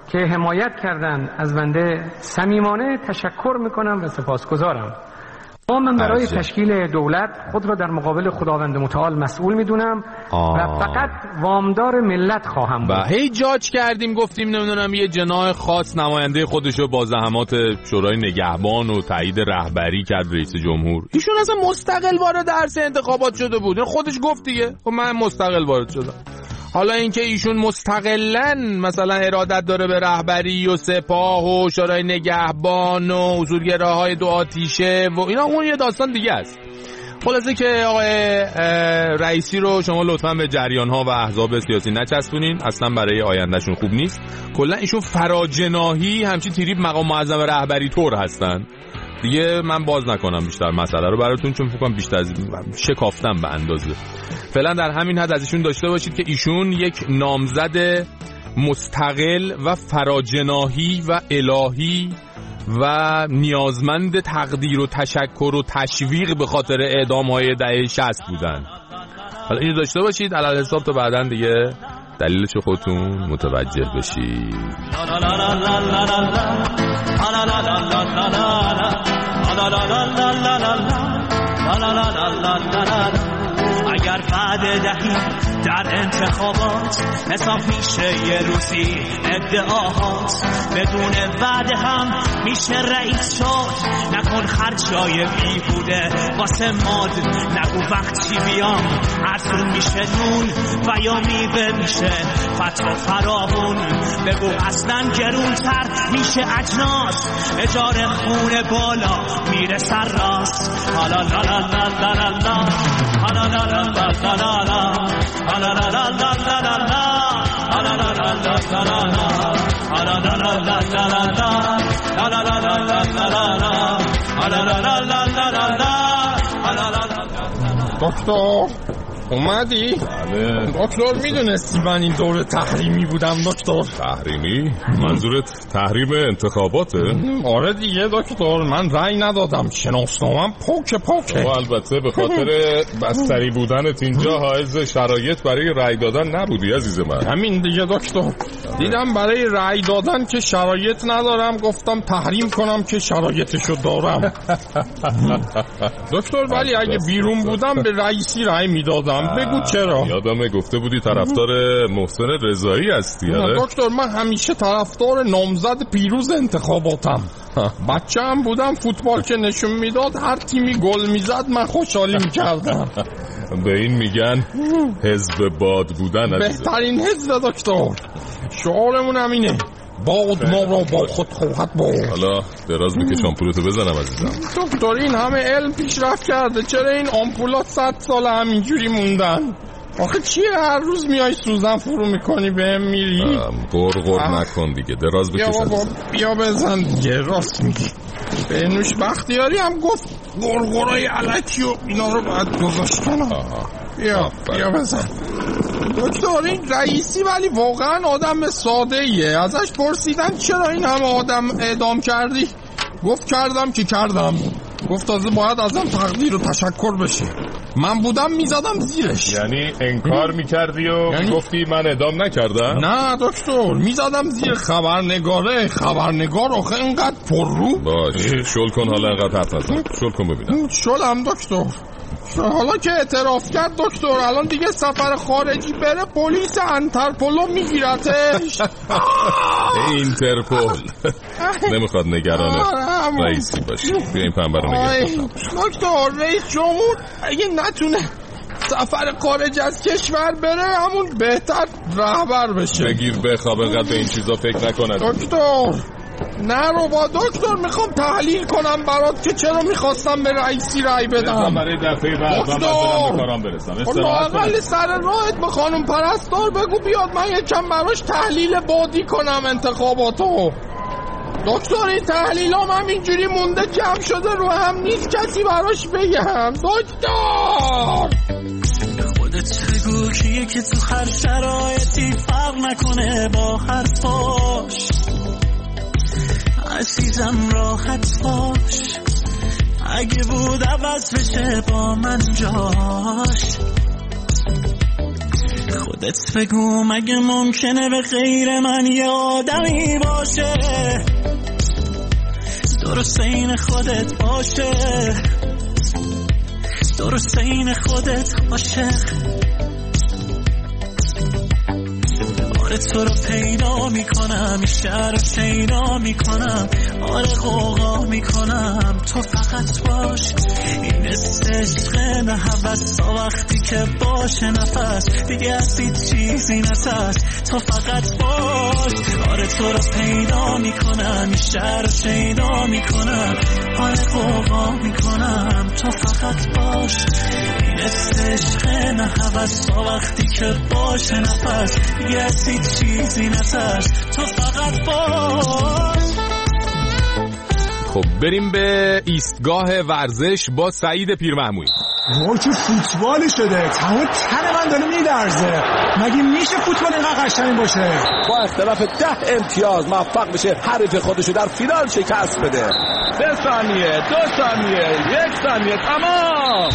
که حمایت کردن از بنده صمیمانه تشکر میکنم و سپاسگزارم. ما من برای تشکیل دولت خود را در مقابل خداوند متعال مسئول میدونم و فقط وامدار ملت خواهم بود. هی جاج کردیم گفتیم نمیدونم یه جناح خاص نماینده خودشو با زحمات شورای نگهبان و تایید رهبری کرد رئیس جمهور. ایشون اصلا مستقل وارد درس انتخابات شده بود، خودش گفت دیگه خب من مستقل وارد شدم. حالا اینکه ایشون مستقلاً مثلا ارادت داره به رهبری و سپاه و شورای نگهبان و حضورگراهای دو آتیشه و اینا اون یه داستان دیگه است. خلاصه که آقای رئیسی رو شما لطفاً به جریان‌ها و احزاب سیاسی نچسبونین، اصلا برای آیندهشون خوب نیست. کلا ایشون فراجناحی همچین تریپ مقام معظم رهبری طور هستن دیگه. من باز نکنم بیشتر مسئله رو براتون، چون فکر کنم بیشتر از شکافتم به اندازه. فعلا در همین حد از ایشون داشته باشید که ایشون یک نامزد مستقل و فراجناحی و الهی و نیازمند تقدیر و تشکر و تشویق به خاطر اعدام‌های دهه شصت بودن. حالا اینو داشته باشید، علل حساب تا بعداً دیگه دلیلش خودتون متوجه بشید. اگر بعد دهی در انتخابات حساب میشه یه روزی ادعاهات، بدون وعده هم میشه رئیس شد. نکن خرجای بیهوده واسه ماد، نگو وقتی بیام ارزون میشه نون و یا میوه میشه فتح و فراهون. بگو اصلا گرونتر میشه اجناس، اجاره خونه بالا میره سر راست. حالا لا لا لا لا لا لا حالا لا لا لا لا لا لا حالا لا لا لا لا لا لا حالا لا لا لا لا لا لا حالا لا لا لا لا لا لا حالا لا لا لا لا لا لا حالا لا لا لا لا لا لا حالا لا لا. دکتر اومدی؟ بله. دکتر میدونستی من این دوره تحریمی بودم دکتر؟ تحریمی؟ منظورت تحریم انتخاباته؟ آره دیگه دکتر، من رأی ندادم، شناسنامه‌ام پاکه پاکه. و البته به خاطر بستری بودنت اینجا حائز شرایط برای رأی دادن نبودی عزیز من. همین دیگه دکتر، دیدم برای رأی دادن که شرایط ندارم گفتم تحریم کنم که شرایطشو دارم. دکتر ولی اگه بیرون بودم به رئیسی رأی میدادم. بگو چرا؟ یادمه گفته بودی طرفدار محسن رضایی هستی. نه دکتر، من همیشه طرفدار نامزد پیروز انتخاباتم. بچه هم بودم فوتبال که نشون میداد هر تیمی گل میزد من خوشحالی میکردم. به این میگن حزب باد بودن. بهترین حزب دکتر، شعارمون همینه، باد ما را با خود خواهد برد. حالا دراز بکش آمپولتو بزنم عزیزم. دکتر این همه علم پیشرفت کرده، چرا این آمپولات صد سال همینجوری موندن؟ آخه چیه هر روز میای سوزن فرو میکنی بهم میری؟ غرغر نکن دیگه، دراز بکش. بیا بابا بیا بزن دیگه، راست میگی. بهنوش بختیاری هم گفت غرغرای علکی و اینا رو باید گذاشت کنم. بیا بیا بزن. دکتر این رئیسی ولی واقعا آدم ساده ایه. ازش پرسیدن چرا این همه آدم اعدام کردی؟ گفت کردم که کردم. گفت تازه باید ازم تقدیر و تشکر بشه. من بودم میزدم زیرش. یعنی انکار میکردی و یعنی... گفتی من اعدام نکردم؟ نه دکتر، میزدم زیر خبرنگاره. خبرنگار آخه اینقدر پر رو. باش شل کن، حالا اینقدر حرف نزن. شل کن ببینم. شلم دکتر. حالا که اعتراف کرد دکتر، الان دیگه سفر خارجی بره پلیس انترپولو میگیرتش. اینترپول نمیخواد نگران رئیسی باشی. بیا این پنبه رو نگران. دکتر رئیس جمهور اگه نتونه سفر خارج از کشور بره همون بهتر رهبر بشه. بگیر بخواب، اینقدر به این چیزا فکر نکنه دکتر. نه رو با دکتر میخوام تحلیل کنم برات که چرا میخواستم به رئیسی رأی بدم. برای دفعه بعد من به کارام برسم. استراحت کن. سر راهت به خانم پرستار بگو بیاد من یکم براش تحلیل بادی کنم انتخاباتو. دکتر این تحلیلام هم اینجوری مونده جمع شده رو هم نیست کسی براش بگم. دکتر خودت بگو کیه که تو هر شرایطی فرق نکنه با حرفاش. عزیزم راحت باش، اگه بود عوض بشه با من جاش. خودت بگو مگه ممکنه به غیر من یه آدمی باشه درست این خودت باشه درست این خودت عاشق آره تو رو پیدا میکنم این شهر رو شیدا میکنم آره غوغا میکنم تو فقط باش این عشق نه هوس وقتی که باشه نفس دیگه از هیچ چیزی نترس تو فقط باش آره تو رو پیدا میکنم این شهر رو شیدا میکنم آره غوغا میکنم تو فقط باش این عشق نه هوس وقتی که باشه نفس دیگه از هیچ چیزی نترس تو فقط باش. خب بریم به ایستگاه ورزش با سعید پیرمحمودی. موچو فوتبال شده تمام تن من داره میلرزه مگه میشه فوتبال اینقدر قشنگ باشه با اختلاف ده امتیاز موفق بشه حریف خودشو در فینال شکست بده سه ثانیه دو ثانیه یک ثانیه تمام.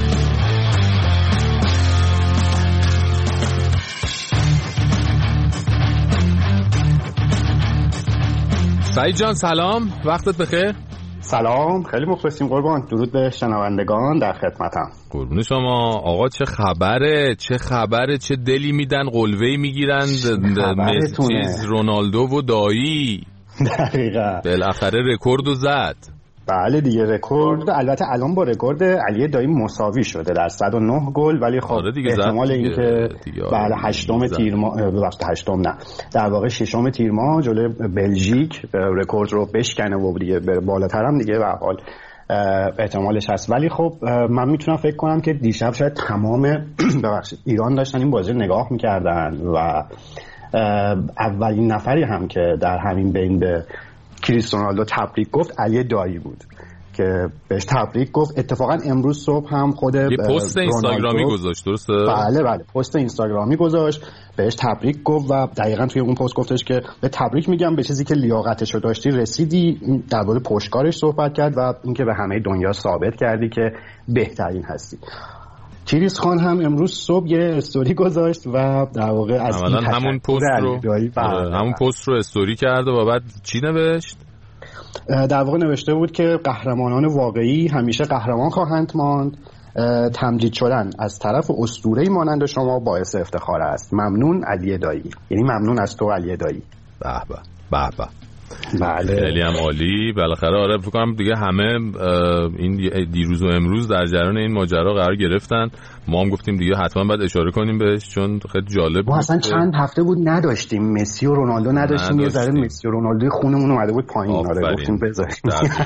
سعید جان سلام وقتت بخیر. سلام خیلی مخلصیم قربان درود به شنوندگان در خدمتم. قربون شما آقا چه خبره چه خبره چه دلی میدن قلوه‌ای میگیرن چیز رونالدو و دایی دقیقاً بالاخره رکوردو زد. بله دیگه رکورد البته الان با رکورد علی دایی مساوی شده در صد و نه گل ولی خب آره احتمال اینکه بله هشتم تیر ماه ببخشید هشتم نه در واقع ششم تیر ماه جلوی بلژیک رکورد رو بشکنه و دیگه بالاتر هم دیگه به هر حال احتمالش هست ولی خب من میتونم فکر کنم که دیشب شاید تمام ببخشید ایران داشتن این بازی رو نگاه میکردن و اولین نفری هم که در همین بین به کریستیانو رونالدو تبریک گفت علی دایی بود که بهش تبریک گفت. اتفاقا امروز صبح هم خود یه پست اینستاگرامی گذاشت درسته؟ بله بله پست اینستاگرامی گذاشت بهش تبریک گفت و دقیقاً توی اون پست گفتش که به تبریک میگم به چیزی که لیاقتشو داشتی رسیدی. در مورد پشتکارش صحبت کرد و اینکه به همه دنیا ثابت کردی که بهترین هستی. کریس خان هم امروز صبح یه استوری گذاشت و در واقع از این همون پست رو همون پست رو استوری کرد و بعد چی نوشت؟ در واقع نوشته بود که قهرمانان واقعی همیشه قهرمان خواهند ماند. تمجید شدن از طرف اسطوره‌ای مانند شما باعث افتخار است. ممنون علی دایی. یعنی ممنون از تو علی دایی. به به به به بله خیلی هم عالی. بالاخره آره فکر کنم دیگه همه این دیروز و امروز در جریان این ماجرا قرار گرفتن. ما هم گفتیم دیگه حتما باید اشاره کنیم بهش چون خیلی جالب بود. ما اصلا چند هفته بود نداشتیم مسی و رونالدو نداشتیم, نداشتیم. یه ذره مسی و رونالدو خونمون اومده بود پایین. آره گفتیم بذاریم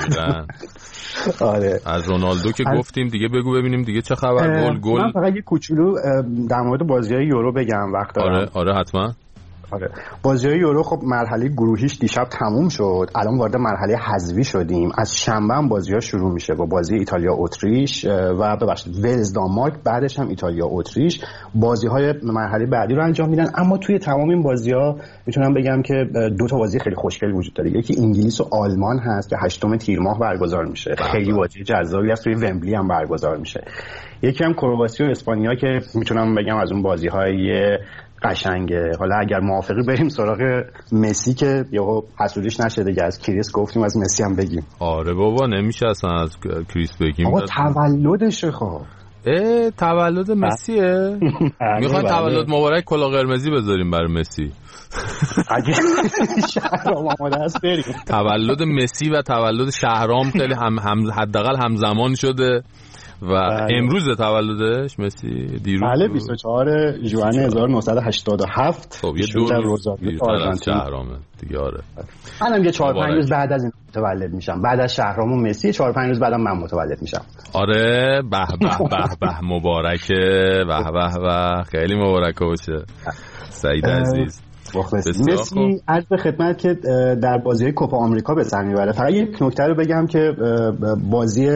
آره از رونالدو که گفتیم دیگه بگو ببینیم دیگه چه خبر. گل گل من فقط یه کوچولو در مورد بازی‌های یورو بگم وقت دارم. آره آره حتما. آره بازی‌های یورو خب مرحله گروهیش دیشب تموم شد. الان وارد مرحله حذفی شدیم. از شنبه هم بازی‌ها شروع میشه با بازی ایتالیا اتریش و ببخشید ولز دانمارک بعدش هم ایتالیا اتریش. بازی‌های مرحله بعدی رو انجام میدن اما توی تمام این بازی‌ها میتونم بگم که دو تا بازی خیلی خوشگل وجود داره. یکی انگلیس و آلمان هست که هشتم تیر ماه برگزار میشه. خیلی بازی جذابی است. توی ومبلی هم برگزار میشه. یکی هم کرواسی و اسپانیا که میتونم بگم از اون بازی‌های قشنگه. حالا اگر موافقی بریم سراغ مسی که یهو حسودیش نشه دیگه. از کریس گفتیم از مسی هم بگیم. آره بابا نمیشه اصلا از کریس بگیم. آقا تولدشه. خب اه تولد مسیه. میخوان تولد مبارک کلاه قرمزی بذاریم برای مسی. اگه شهرام آماده است بریم. تولد مسی و تولد شهرام خیلی هم, هم حداقل همزمان شده و بله. امروز تولدش مسی دیروز بله بیست و چهار ژوئن هزار و نهصد و هشتاد و هفت. خب یه دور دیرتر از شهرامه دیگه. آره منم یه چهار پنج روز بعد از این متولد میشم. بعد از شهرام و مسی چهار پنج روز بعدم من متولد میشم. آره به به به به مبارکه. به به به خیلی مبارکه باشه سعید عزیز. مسی عرض به خدمت که در بازی کوپا آمریکا به سر میبره. فقط یک نکته رو بگم که بازی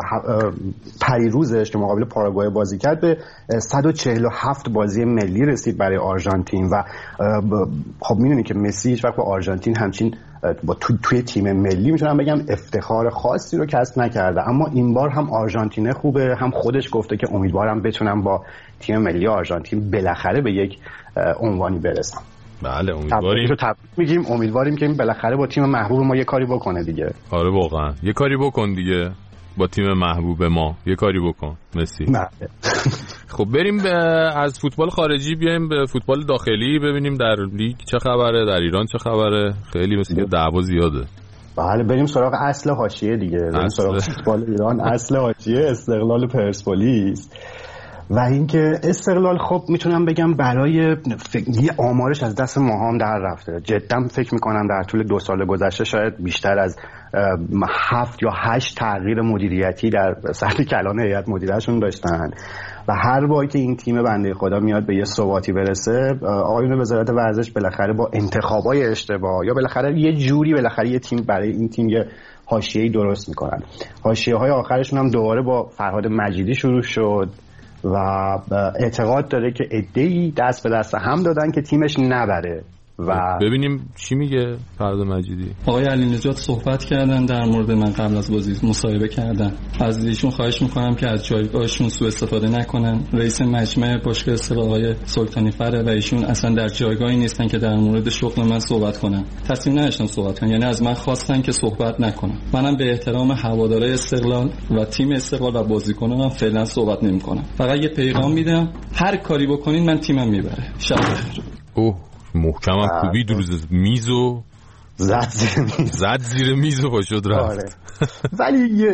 پریروزش که مقابل پاراگوئه بازی کرد به صد و چهل و هفت بازی ملی رسید برای آرژانتین و خب میدونی که مسی هیچ وقت با آرژانتین همچین با تو توی تیم ملی میتونم بگم افتخار خاصی رو کسب نکرده، اما این بار هم آرژانتین خوبه، هم خودش گفته که امیدوارم بتونم با تیم ملی آرژانتین بالاخره به یک عنوانی برسم. بله امیدواریم رو تبریک میگیم، امیدواریم که این بالاخره با تیم محبوب ما یه کاری بکنه دیگه. آره واقعا یه کاری بکن دیگه با تیم محبوب ما، یه کاری بکن مسی. خب بریم از فوتبال خارجی بیایم به فوتبال داخلی، ببینیم در لیگ چه خبره، در ایران چه خبره. خیلی مثل که دعوا زیاده. بله بریم سراغ اصل حاشیه دیگه، بریم سراغ فوتبال ایران. اصل حاشیه استقلال پرسپولیس و اینکه استقلال خب میتونم بگم برای یه آمارش از دست ما هم در رفته. جدا فکر میکنم در طول دو سال گذشته شاید بیشتر از هفت یا هشت تغییر مدیریتی در سطح کلان هیئت مدیرهشون داشتن و هر باری که این تیم بنده خدا میاد به یه ثباتی برسه، آقایون وزارت ورزش بالاخره با انتخابای اشتباه یا بالاخره یه جوری بالاخره یه تیم برای این تیم یه حاشیه‌ای درست میکنن. حاشیه‌های آخرشون هم دوباره با فرهاد مجیدی شروع شد و اعتقاد داره که عده‌ای دست به دست هم دادن که تیمش نبره و ببینیم چی میگه فرهاد مجیدی. آقای علی نجات صحبت کردن در مورد من قبل از بازی، مصاحبه کردن. از ایشون خواهش میکنم که از جایگاهشون سوء استفاده نکنن. رئیس مجمع باشگاه استقلال آقای سلطانی فره و ایشون اصلا در جایگاهی نیستن که در مورد شغل من صحبت کنن. تصمیم نداشتن صحبت کنن، یعنی از من خواستن که صحبت نکنم. منم به احترام هوادارهای استقلال و تیم استقلال و بازیکنانم فعلا صحبت نمیکنم. فقط یه پیغام میدم هر کاری بکنین من تیمم میبره. شب بخیر. اوه محکمم کوبی روز میزو زد زیر میز زد زیر میز و پاشد رفت. آره. ولی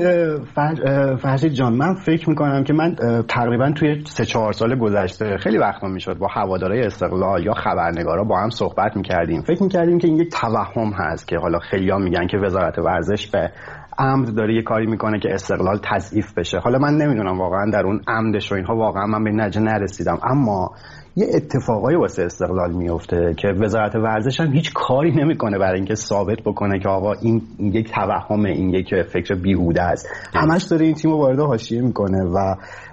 فرشید جان من فکر میکنم که من تقریبا توی سه چهار سال گذشته خیلی وقتا میشد با هوادارهای استقلال یا خبرنگارا با هم صحبت میکردیم، فکر میکردیم که این یک توهم هست که حالا خیلی‌ها میگن که وزارت ورزش به عمد داره یه کاری میکنه که استقلال تضعیف بشه. حالا من نمیدونم واقعا در اون عمدش و اینها واقعا من به نتیجه نرسیدم، اما یه اتفاقایی واسه استقلال میفته که وزارت ورزش هم هیچ کاری نمیکنه برای اینکه ثابت بکنه که آقا این یک توهمه، این یک فکر بیهوده است. همش داره این تیمو وارد حاشیه میکنه و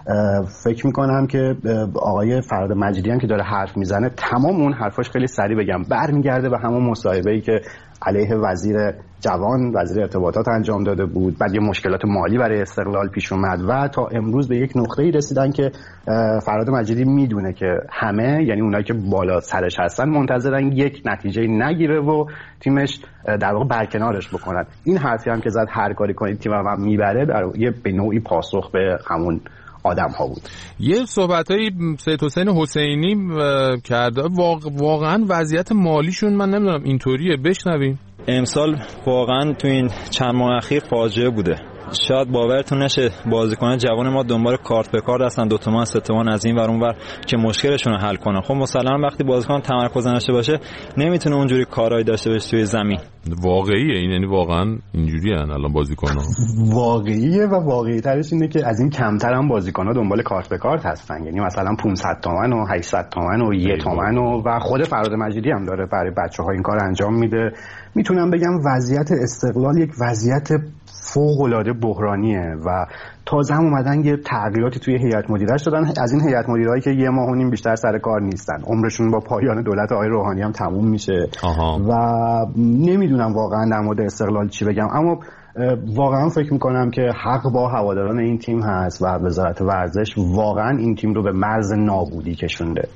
فکر میکنم که آقای فرهاد مجیدی هم که داره حرف میزنه تمام اون حرفاش خیلی سریع بگم برمیگرده به همون مصاحبه‌ای که علیه وزیر جوان وزیر ارتباطات انجام داده بود، بعد یه مشکلات مالی برای استقلال پیش اومد و تا امروز به یک نقطه‌ای رسیدن که فرهاد مجیدی میدونه که همه یعنی اونایی که بالا سرش هستن منتظرن یک نتیجه نگیره و تیمش در واقع برکنارش بکنن. این حرفی هم که زد هر کاری کنید تیم هم میبره در یه به نوعی پاسخ به همون آدم ها بود. یه صحبتای سید حسین حسینی کرده واقعا وضعیت مالیشون من نمیدونم اینطوریه، بشنویم. امسال واقعا تو این چند ماه اخیر فاجعه بوده. شاید باورتون نشه بازیکنان جوان ما دنبال کارت به کارت هستن، دو تومن سه تومن از این ور اون ور که مشکلشون رو حل کنن. خب مثلا وقتی بازیکن تمرکز نداشته باشه نمیتونه اونجوری کارایی داشته باشه توی زمین. واقعیه این، یعنی واقعا اینجوریه الان بازیکن‌ها. واقعیه و واقعی ترش اینه که از این کمتر هم بازیکن‌ها دنبال کارت به کارت هستن، یعنی مثلا پانصد تومن و هشتصد تومن و یک تومن و, و خود فرهاد مجیدی هم داره برای بچه‌ها این کار انجام میده. میتونم بگم وضعیت استقلال یک وضعیت فوق‌العاده بحرانیه و تازه هم اومدن یه تغییراتی توی هیئت مدیره‌اش دادن. از این هیئت مدیرهایی که یه ماه و نیم بیشتر سر کار نیستن، عمرشون با پایان دولت آقای روحانی هم تموم میشه. آها. و نمیدونم واقعا در مورد استقلال چی بگم، اما واقعا فکر میکنم که حق با هواداران این تیم هست و وزارت ورزش واقعا این تیم رو به مرز نابودی کشونده.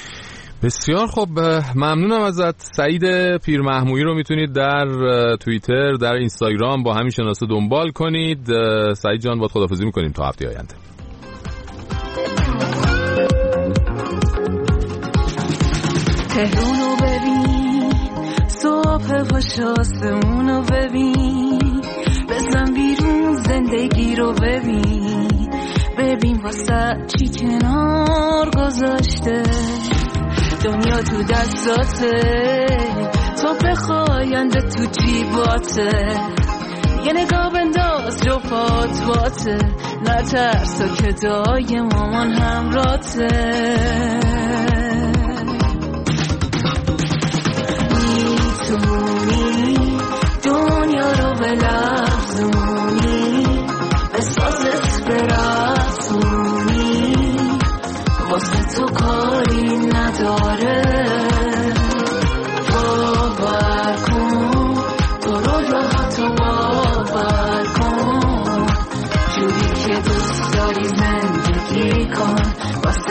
بسیار خب، ممنونم ازت. سعید پیرمحمودی رو میتونید در توییتر، در اینستاگرام با همین شناسه دنبال کنید. سعید جان با خداحافظی میکنیم تا هفته آینده. تهرونو ببین، صبح خوش آسمونو ببین، بزن بیرون زندگی رو ببین، ببین واسه چی کنار گذاشته دنیا تو دستاته، تو بخواینده تو جیباته، یه نگاه بنداز جو فاتواته، نترس تو که دای مامان همراته.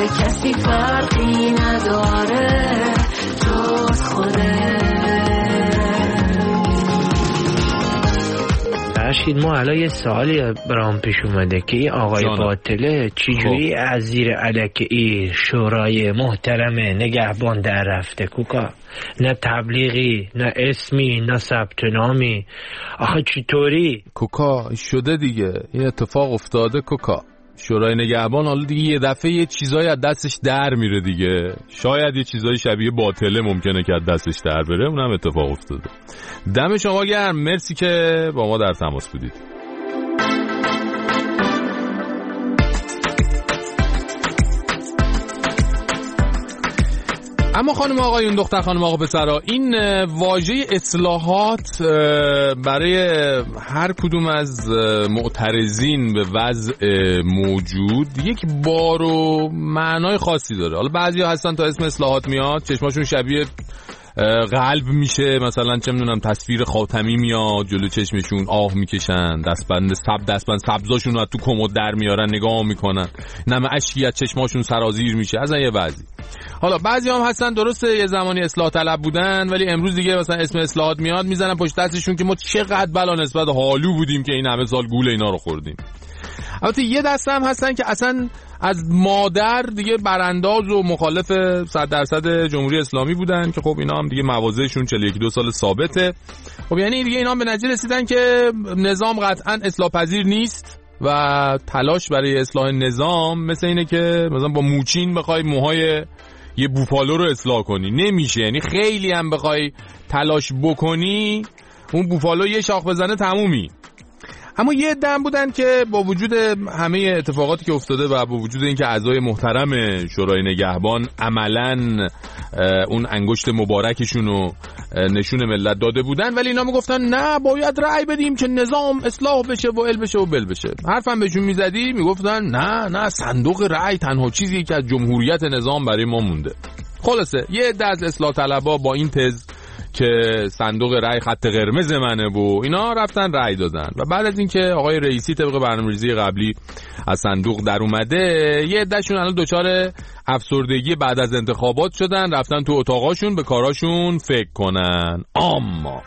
کسی فرقی نداره جز خوده. فرشید ما الان یه سوالی برام پیش اومده که این آقای باطله چجوری از زیر علک ای شورای محترم نگهبان در رفته کوکا؟ نه تبلیغی، نه اسمی، نه ثبت نامی. آخه چطوری؟ کوکا شده دیگه، این اتفاق افتاده کوکا. شورای نگهبان حالا دیگه یه دفعه یه چیزایی از دستش در میره دیگه. شاید یه چیزای شبیه باطله ممکنه که از دستش در بره، اونم اتفاق افتاده. دم شما گرم، مرسی که با ما در تماس بودید. اما خانم آقایون، دختر خانم آقا پسرا، این واژه اصلاحات برای هر کدوم از معترضین به وضع موجود یک بار و معنای خاصی داره. حالا بعضیا هستن تا اسم اصلاحات میاد چشماشون شبیه قلب میشه، مثلا چه میدونم تصویر خاتمی میاد جلو چشمشون، آه میکشن، دستبند سب دستبند سبزاشون رو تو کمد در میارن نگاه میکنن، نم اشکی از چشماشون سرازیر میشه از یه وضعی. حالا بعضی هم هستن درسته یه زمانی اصلاح طلب بودن ولی امروز دیگه مثلا اسم اصلاحات میاد میزنن پشت دستشون که ما چقدر بلا نسبت حالو بودیم که این همه سال گول اینا رو خوردیم. البته یه دسته هم هستن که اصلا از مادر دیگه برانداز و مخالف صد درصد جمهوری اسلامی بودن که خب اینا هم دیگه موازهشون چهل و یک دو سال ثابته. خب یعنی دیگه اینا هم به نتیجه رسیدن که نظام قطعا اصلاح پذیر نیست و تلاش برای اصلاح نظام مثل اینه که مثلا با موچین بخوای موهای یه بوفالو رو اصلاح کنی، نمیشه. یعنی خیلی هم بخوای تلاش بکنی اون بوفالو یه شاخ بزنه تمومی. اما یه عده بودن که با وجود همه اتفاقاتی که افتاده و با وجود اینکه اعضای محترم شورای نگهبان عملاً اون انگشت مبارکشون رو نشون ملت داده بودن، ولی اینا میگفتن نه باید رأی بدیم که نظام اصلاح بشه و ال بشه و بل بشه. حرفم بهشون میزدی میگفتن نه نه صندوق رأی تنها چیزی که از جمهوریت نظام برای ما مونده. خلاصه یه عده از اصلاح طلبا با این تز که صندوق رأی خط قرمز منه و اینا رفتن رأی دادن و بعد از اینکه آقای رئیسی طبق برنامه‌ریزی قبلی از صندوق در اومده یه عدهشون الان دچار افسردگی بعد از انتخابات شدن، رفتن تو اتاقاشون به کاراشون فکر کنن. اما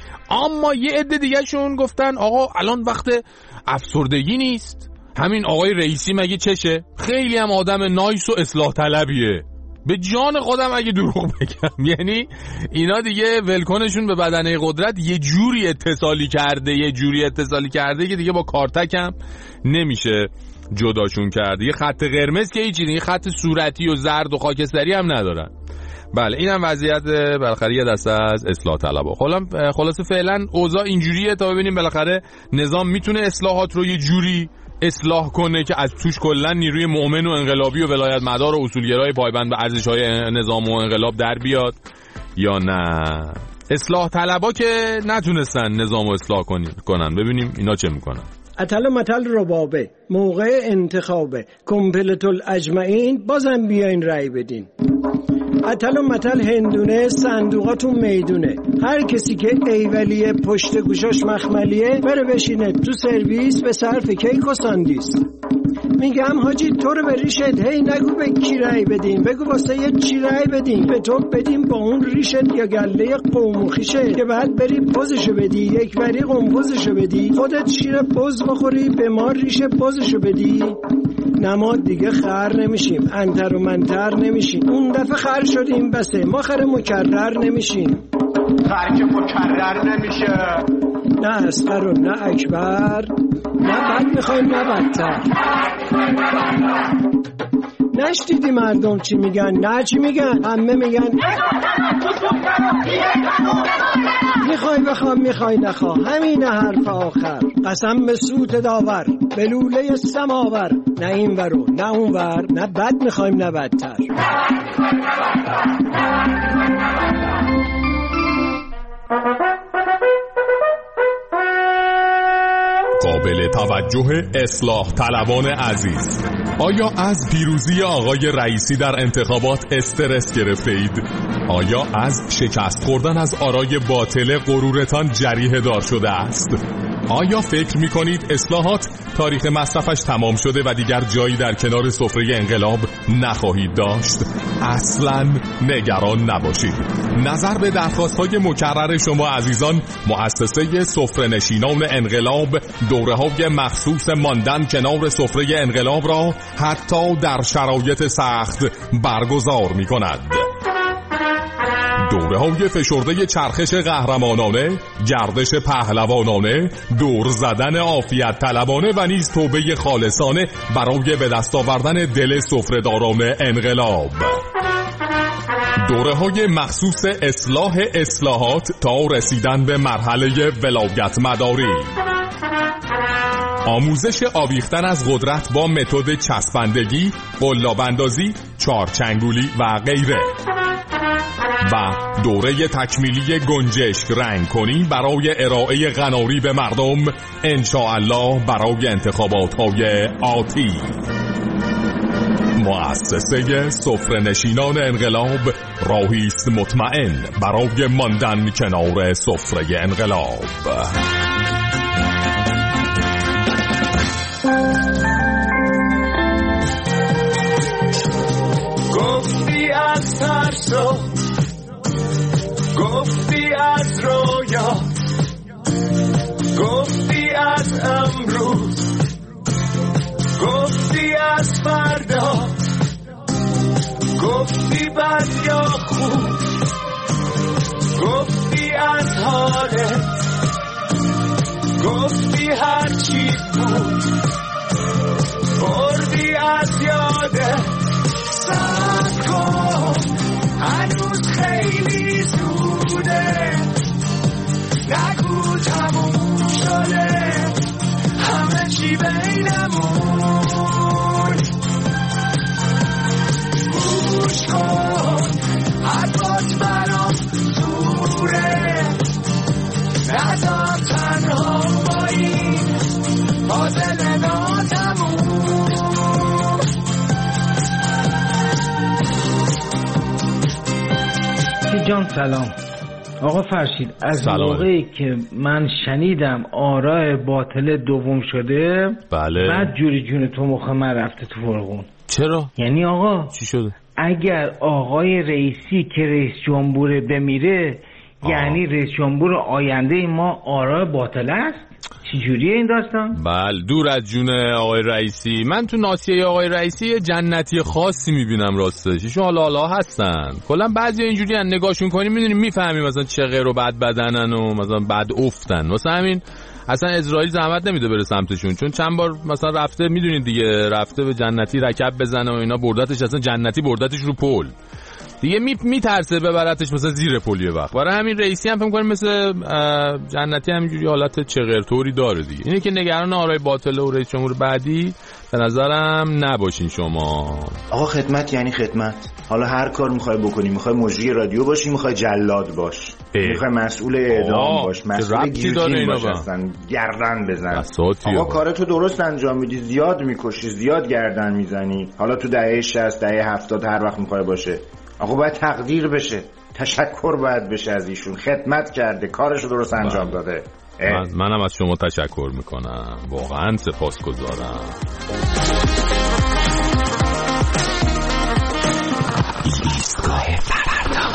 اما یه عده دیگه‌شون گفتن آقا الان وقت افسردگی نیست، همین آقای رئیسی مگه چشه؟ خیلی هم آدم نایس و اصلاح طلبیه. به جان خودم اگه دروغ بگم یعنی اینا دیگه ولکنشون به بدنه قدرت یه جوری اتصالی کرده یه جوری اتصالی کرده که دیگه با کارتک هم نمیشه جداشون کرده. یه خط قرمز که هیچی دیگه، خط صورتی و زرد و خاکستری هم ندارن. بله اینم وضعیت بالاخره یه دسته از اصلاح طلبا. خلاصه فعلا اوضاع اینجوریه تا ببینیم بالاخره نظام میتونه اصلاحات رو یه جوری اصلاح کنه که از توش کلا نیروی مؤمن و انقلابی و ولایت مدار و اصولگرای پایبند به ارزش‌های نظام و انقلاب در بیاد یا نه. اصلاح طلبا که نتونستن نظام رو اصلاح کنن، ببینیم اینا چه میکنن. اتل متل ربابه موقع انتخابه کمپلت الاجمعین بازم بیاین رای بدین. اتل و متل هندونه صندوقاتون میدونه، هر کسی که ایولیه پشت گوشاش مخملیه بره بشینه تو سرویس به صرف کیک و ساندیس. میگم حاجی تو رو به ریشت هی نگو به کی رای بدیم، بگو واسه یه چی رای بدیم، به تو بدیم با اون ریشت یا گله قوم و خیشه که بعد بری پوزشو بدی، یک بری قمپوزشو بدی، خودت شیر پوز بخوری به ما ریشه پوزشو بدی. نما دیگه خر نمیشیم، انتر و منتر نمیشیم. اون دفعه خر شدیم بسه، ما خر مکرر نمیشیم. خر که مکرر نمیشه، نه اصغر و نه اکبر، نه بد میخوایم نه بدتر. نشدیدی مردم چی میگن؟ نه چی میگن؟ همه میگن میخوای بخوام میخوای نخوا، همین حرف آخر. قسم به سوت داور به لوله سماور، نه این ورو نه اون ور، نه بد میخوایم نه بدتر. قابل توجه اصلاح طلبان عزیز، آیا از پیروزی آقای رئیسی در انتخابات استرس گرفته اید؟ آیا از شکست خوردن از آرای باطل غرورتان جریحه دار شده است؟ آیا فکر میکنید اصلاحات تاریخ مصرفش تمام شده و دیگر جایی در کنار سفره انقلاب نخواهید داشت؟ اصلاً نگران نباشید. نظر به درخواست‌های مکرر شما عزیزان، مؤسسه سفره‌نشینان انقلاب دوره‌های مخصوص ماندن کنار سفره انقلاب را حتی در شرایط سخت برگزار می‌کند. دوره‌های فشرده چرخش قهرمانانه، گردش پهلوانانه، دور زدن عافیت طلبانه و نیز توبه خالصانه برای به دست آوردن دل سفره‌داران انقلاب. دوره‌های مخصوص اصلاح اصلاحات تا رسیدن به مرحله ولایت مداری. آموزش آویختن از قدرت با متد چسبندگی، قلاب‌اندازی، چارچنگولی و غیره. و دوره تکمیلی گنجشک رنگ کنی برای ارائه قناری به مردم انشاءالله برای انتخابات های آتی. مؤسسه سفره‌نشینان انقلاب راهی است مطمئن برای ماندن کنار سفره انقلاب. گفتی از ترسو، گفتی از رویا، گفتی از امروز، گفتی از فردا، گفتی بد یا خوب، گفتی از حالت، گفتی هر چی بود، بردی از یادت. صبر کن هنوز خیلی زوده، نگو تموم شده همه چی بینمون. گوش کن حرفات برام زوره، نذار تنها با این فاصله ناتموم. جان سلام آقا فرشید. از موقعی که من شنیدم آرای باطل دوم شده، بله، بعد جوری جون تو مخ من رفته تو فرغون. چرا؟ یعنی آقا چی شده؟ اگر آقای رئیسی که رئیس جمهور بمیره آه. یعنی رئیس جمهور آینده ما آرای باطل است؟ چی جوریه این داستان؟ بله، دور از جون آقای رئیسی. من تو ناسیه آقای رئیسی جنتی خاصی میبینم راستش. ایشون حالا حالا هستن. کلا بعضی اینجوری ان نگاهشون کنیم میدونیم میفهمیم مثلا چه غیر و بد بدنن و مثلا بد افتن. واسه همین اصلا اسرائیل زحمت نمیده بره سمتشون، چون چند بار مثلا رفته، میدونید دیگه، رفته به جنتی رکب بزنه و اینا، بردتش اصلا جنتی بردتش رو پل دیگه، می میترسه ببرتش مثلا زیر پلیه وقت. برای همین رئیسی هم فکر کنم مثل جنتی همینجوری حالت چغرطوری داره دیگه. اینه که نگران آرای باطل و رئیس جمهور بعدی به نظرم نباشین شما. آقا خدمت یعنی خدمت. حالا هر کار میخوای بکنی، میخوای مجری رادیو باشی، میخوای جلاد باش، میخوای مسئول اعدام باش، مسئول گیرگین باش، اصلا گردن بزن. آقا کارتو درست انجام میدی، زیاد میکشی، زیاد گردن میزنی. حالا تو دهه شصت، دهه هفتاد، هر وقت میخوای باشه، آقا باید تقدیر بشه، تشکر باید بشه از ایشون. خدمت کرده، کارشو درست انجام داده. من منم از شما تشکر میکنم، واقعا سپاسگزارم. ایستگاه فردا.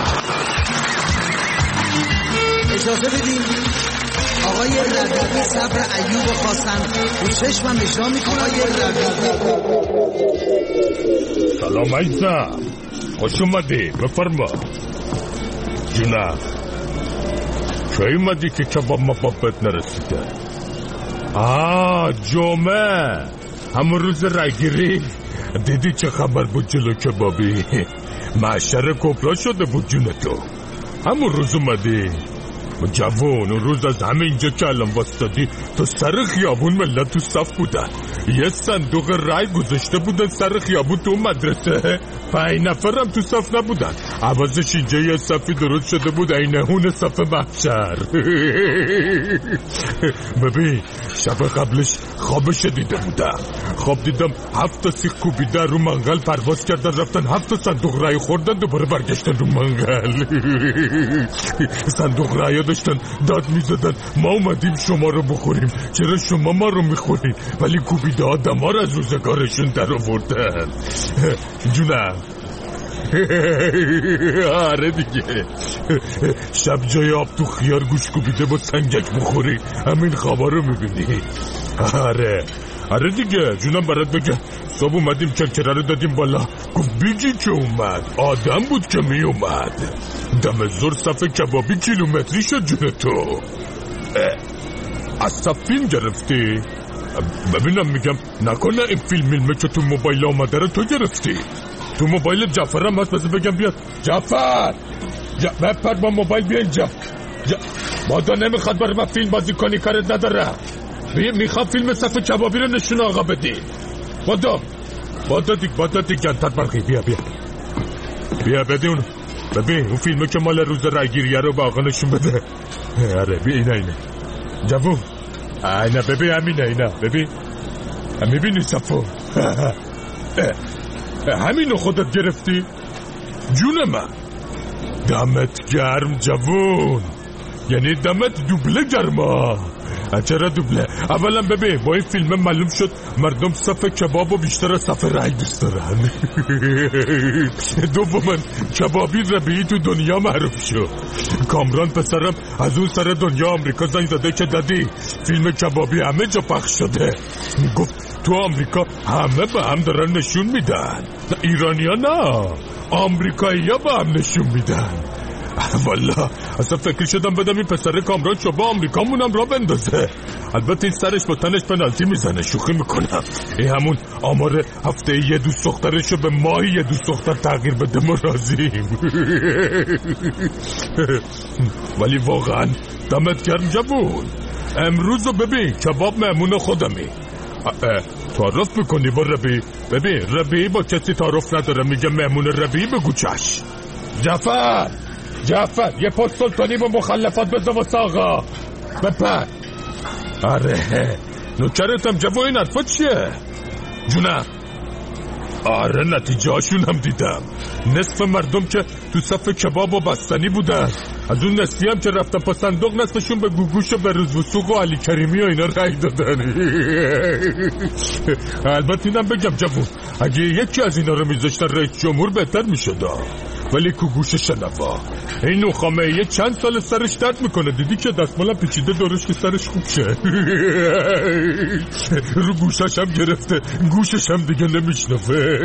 اجازه بدین آقای ربیعی صبر ایوب خواستن رو چشمم اشرا میکنه. آقای ربیعی سلام عزیزم، خوش اومدی، بفرما. جونم چه اومدی که کباب مبابت نرسیده؟ آه جمعه، همون روز رگیری دیدی چه خبر بود جلو کبابی؟ معشر کبرا شده بود جون تو. همون روز اومدی جوون، اون روز از همه اینجا که الان واسطادی تو سر خیابون ملت تو صف بودن، یه صندوق رای گذاشته بودن سر خیابون تو مدرسه، پنج نفرم تو صف نبودن، عوضش اینجا یه صفی درست شده بود اینهون صف محشر. ببین شب قبلش خوابش دیده بودم، خواب دیدم هفت تا سیخ کوبیده رو منقل پرواز کردن رفتن هفت تا صندوق رای خوردن، دوباره برگشتن رو منقل. صندوق رای داشتن داد میزدن ما اومدیم شما رو بخوریم، چرا شما ما رو میخورین؟ ولی کوبیده آدم ها رو از روزگارشون در آوردن. جونم آره دیگه، شب جای آب تو خیار گوش کوبیده با سنگک بخوری همین خوابا رو میبینی. آره آره دیگه جونم برات بگه، صبح اومدیم چرچره رو دادیم بالا، گفت بیجی که اومد، آدم بود که می اومد. دم زور صف کبابی کیلومتری شد جون تو. از صف فیلم گرفتی؟ ببینم میگم نکنه این فیلم میلمه که تو موبایل آمده رو تو گرفتی؟ تو موبایل جعفر هم هست، بذار بگم بیاد. جعفر ج... بپر با موبایل بیا اینجا. ج... مادا نمیخواد برای من فیلم بازی کنی، کارت نداره. میخوام فیلم صف کبابی رو نشون آقا بدی. مادا مادا دیگ مادا دیگ جنتت برخی بیا بیا بیا بده اون. ببین اون فیلمه که مال روز رایگیریه رو با آقا نشون بده. آره بیا اینا اینا جوون اینا ببین همینه اینا ببین میبینی صفو همینو خودت گرفتی؟ جون من دمت گرم جوون، یعنی دمت دوبله گرما. چرا دوبله؟ اولا ببین با این فیلم معلوم شد مردم صف کباب و بیشتر از صف رای دوست دارن. دوما کبابی ربیعی تو دنیا معروف شد. کامران پسرم از اون سر دنیا آمریکا زنگ زده که دادی فیلم کبابی همه جا پخش شده. گفت تو آمریکا همه به هم دارن نشون میدن، ایرانی ها نه، آمریکایی ها به هم نشون میدن. والا اصلا فکر شدم بدم این پسر کامران شو با آمریکا مونم را بندازه. البته این سرش با تنش پنالتی میزنه، شوخی میکنم. این همون آمار هفته یه دوست دخترشو به ماهی یه دوست دختر تغییر بده ما راضیم. ولی واقعا دمت گرم جوون. امروز رو ببین کباب مهمون خودمی، تعارف میکنی با ربی. ببین ربی با کسی تعارف نداره، میگه مهمون ربی بگو چش. جعفر جعفر یه پست سلطانی با مخلفات بزا واسه آقا بپر. آره نوکرتم جوان، این حرفا چیه؟ جونم آره نتیجه هاشون هم دیدم. نصف مردم که تو صف کباب و بستنی بودن، از اون نصفی هم که رفتن پا صندوق نصفشون به گوگوش و به روز وسوق و علی کریمی و اینا رای دادن. البته اینم بگم جوون اگه یکی از اینا رو میذاشتن رئیس جمهور بهتر میشد، ولی کوگوش شنوا این نخامه یه چند سال سرش درد میکنه. دیدی که دستمالم پیچیده دورش که سرش خوب شه. رو گوشش هم گرفته، گوشش هم دیگه نمیشنفه.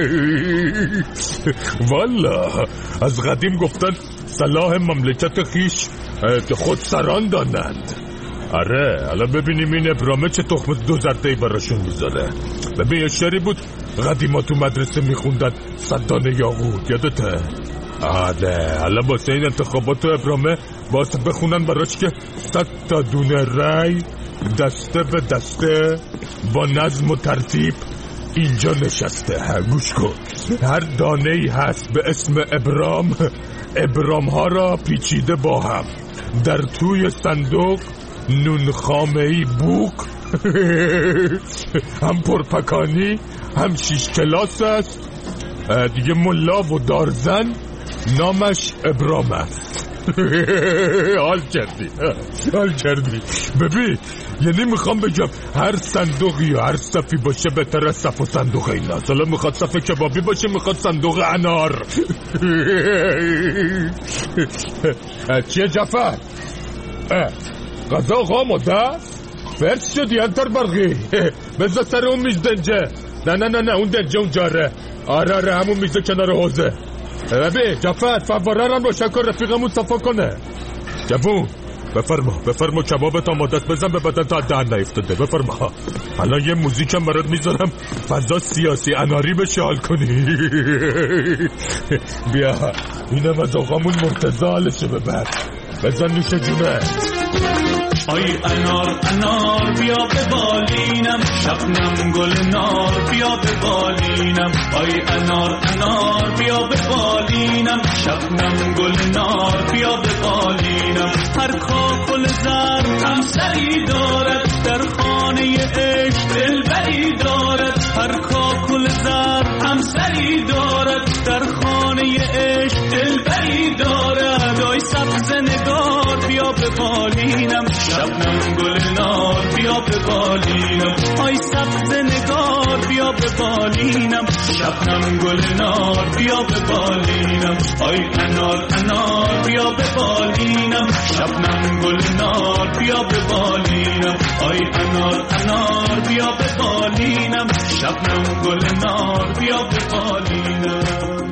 والا از قدیم گفتن صلاح مملکت خیش خود سران دانند. آره حالا ببینیم این ابرامه چه تخم دو زرتهی براشون میذاره. ببین یه شعری بود قدیما تو مدرسه میخوندن، صدانه یاقوت، یادته؟ آره حالا واسه این انتخابات تو ابرامه واسه بخونن براش که صد تا دونه رای دسته به دسته با نظم و ترتیب اینجا نشسته. گوش کن، هر دانه ای هست به اسم ابرام، ابرام ها را پیچیده با هم در توی صندوق نون خامه ای بوک هم پرپکانی هم شیش کلاس است دیگه، ملا و دارزن نامش ابرام است. حال کردی حال کردی. ببین یعنی میخوام بگم هر صندوقی یا هر صفی باشه بهتر از صف و صندوق اینا. حالا میخواد صف کبابی باشه، میخواد صندوق انار. چیه جعفر؟ غذا آقا آماده است؟ فرس شدی انتر برقی. بذار سر اون میز دنجه. نه نه نه نه اون دنجه اون جاره. آره آره همون میزه کنار حوزه. ببین جعفر فواره رو روشن کن رفیقمون صفا کنه. جوون بفرما بفرما کبابت آماده است، بزن به بدن تا دهن نیفتاده. بفرما. حالا یه موزیکم برات میذارم فضا سیاسی اناری بشه حال کنی. بیا اینم از آقامون مرتضی حالشه ببر. بزن نوش جونه. آی انار انار بیا به بالینم، شبنم گل نار بیا به بالینم. آی انار انار بیا به بالینم، شبنم گل نار بیا به بالینم. هر کاکل زر هم سری دارد، در خانه عشق دلبری دارد. هر کاکل زر هم سری دارد، در خانه عشق دلبری دارد. آی سبز نگار بیا به بالینم، بالینم شبنم گل نار بیا به بالینم آی سبز نگار بیا به بالینم شبنم گل نار بیا به بالینم آی انار انار بیا به بالینم شبنم گل نار بیا به بالینم آی انار انار بیا به بالینم شبنم گل نار بیا به بالینم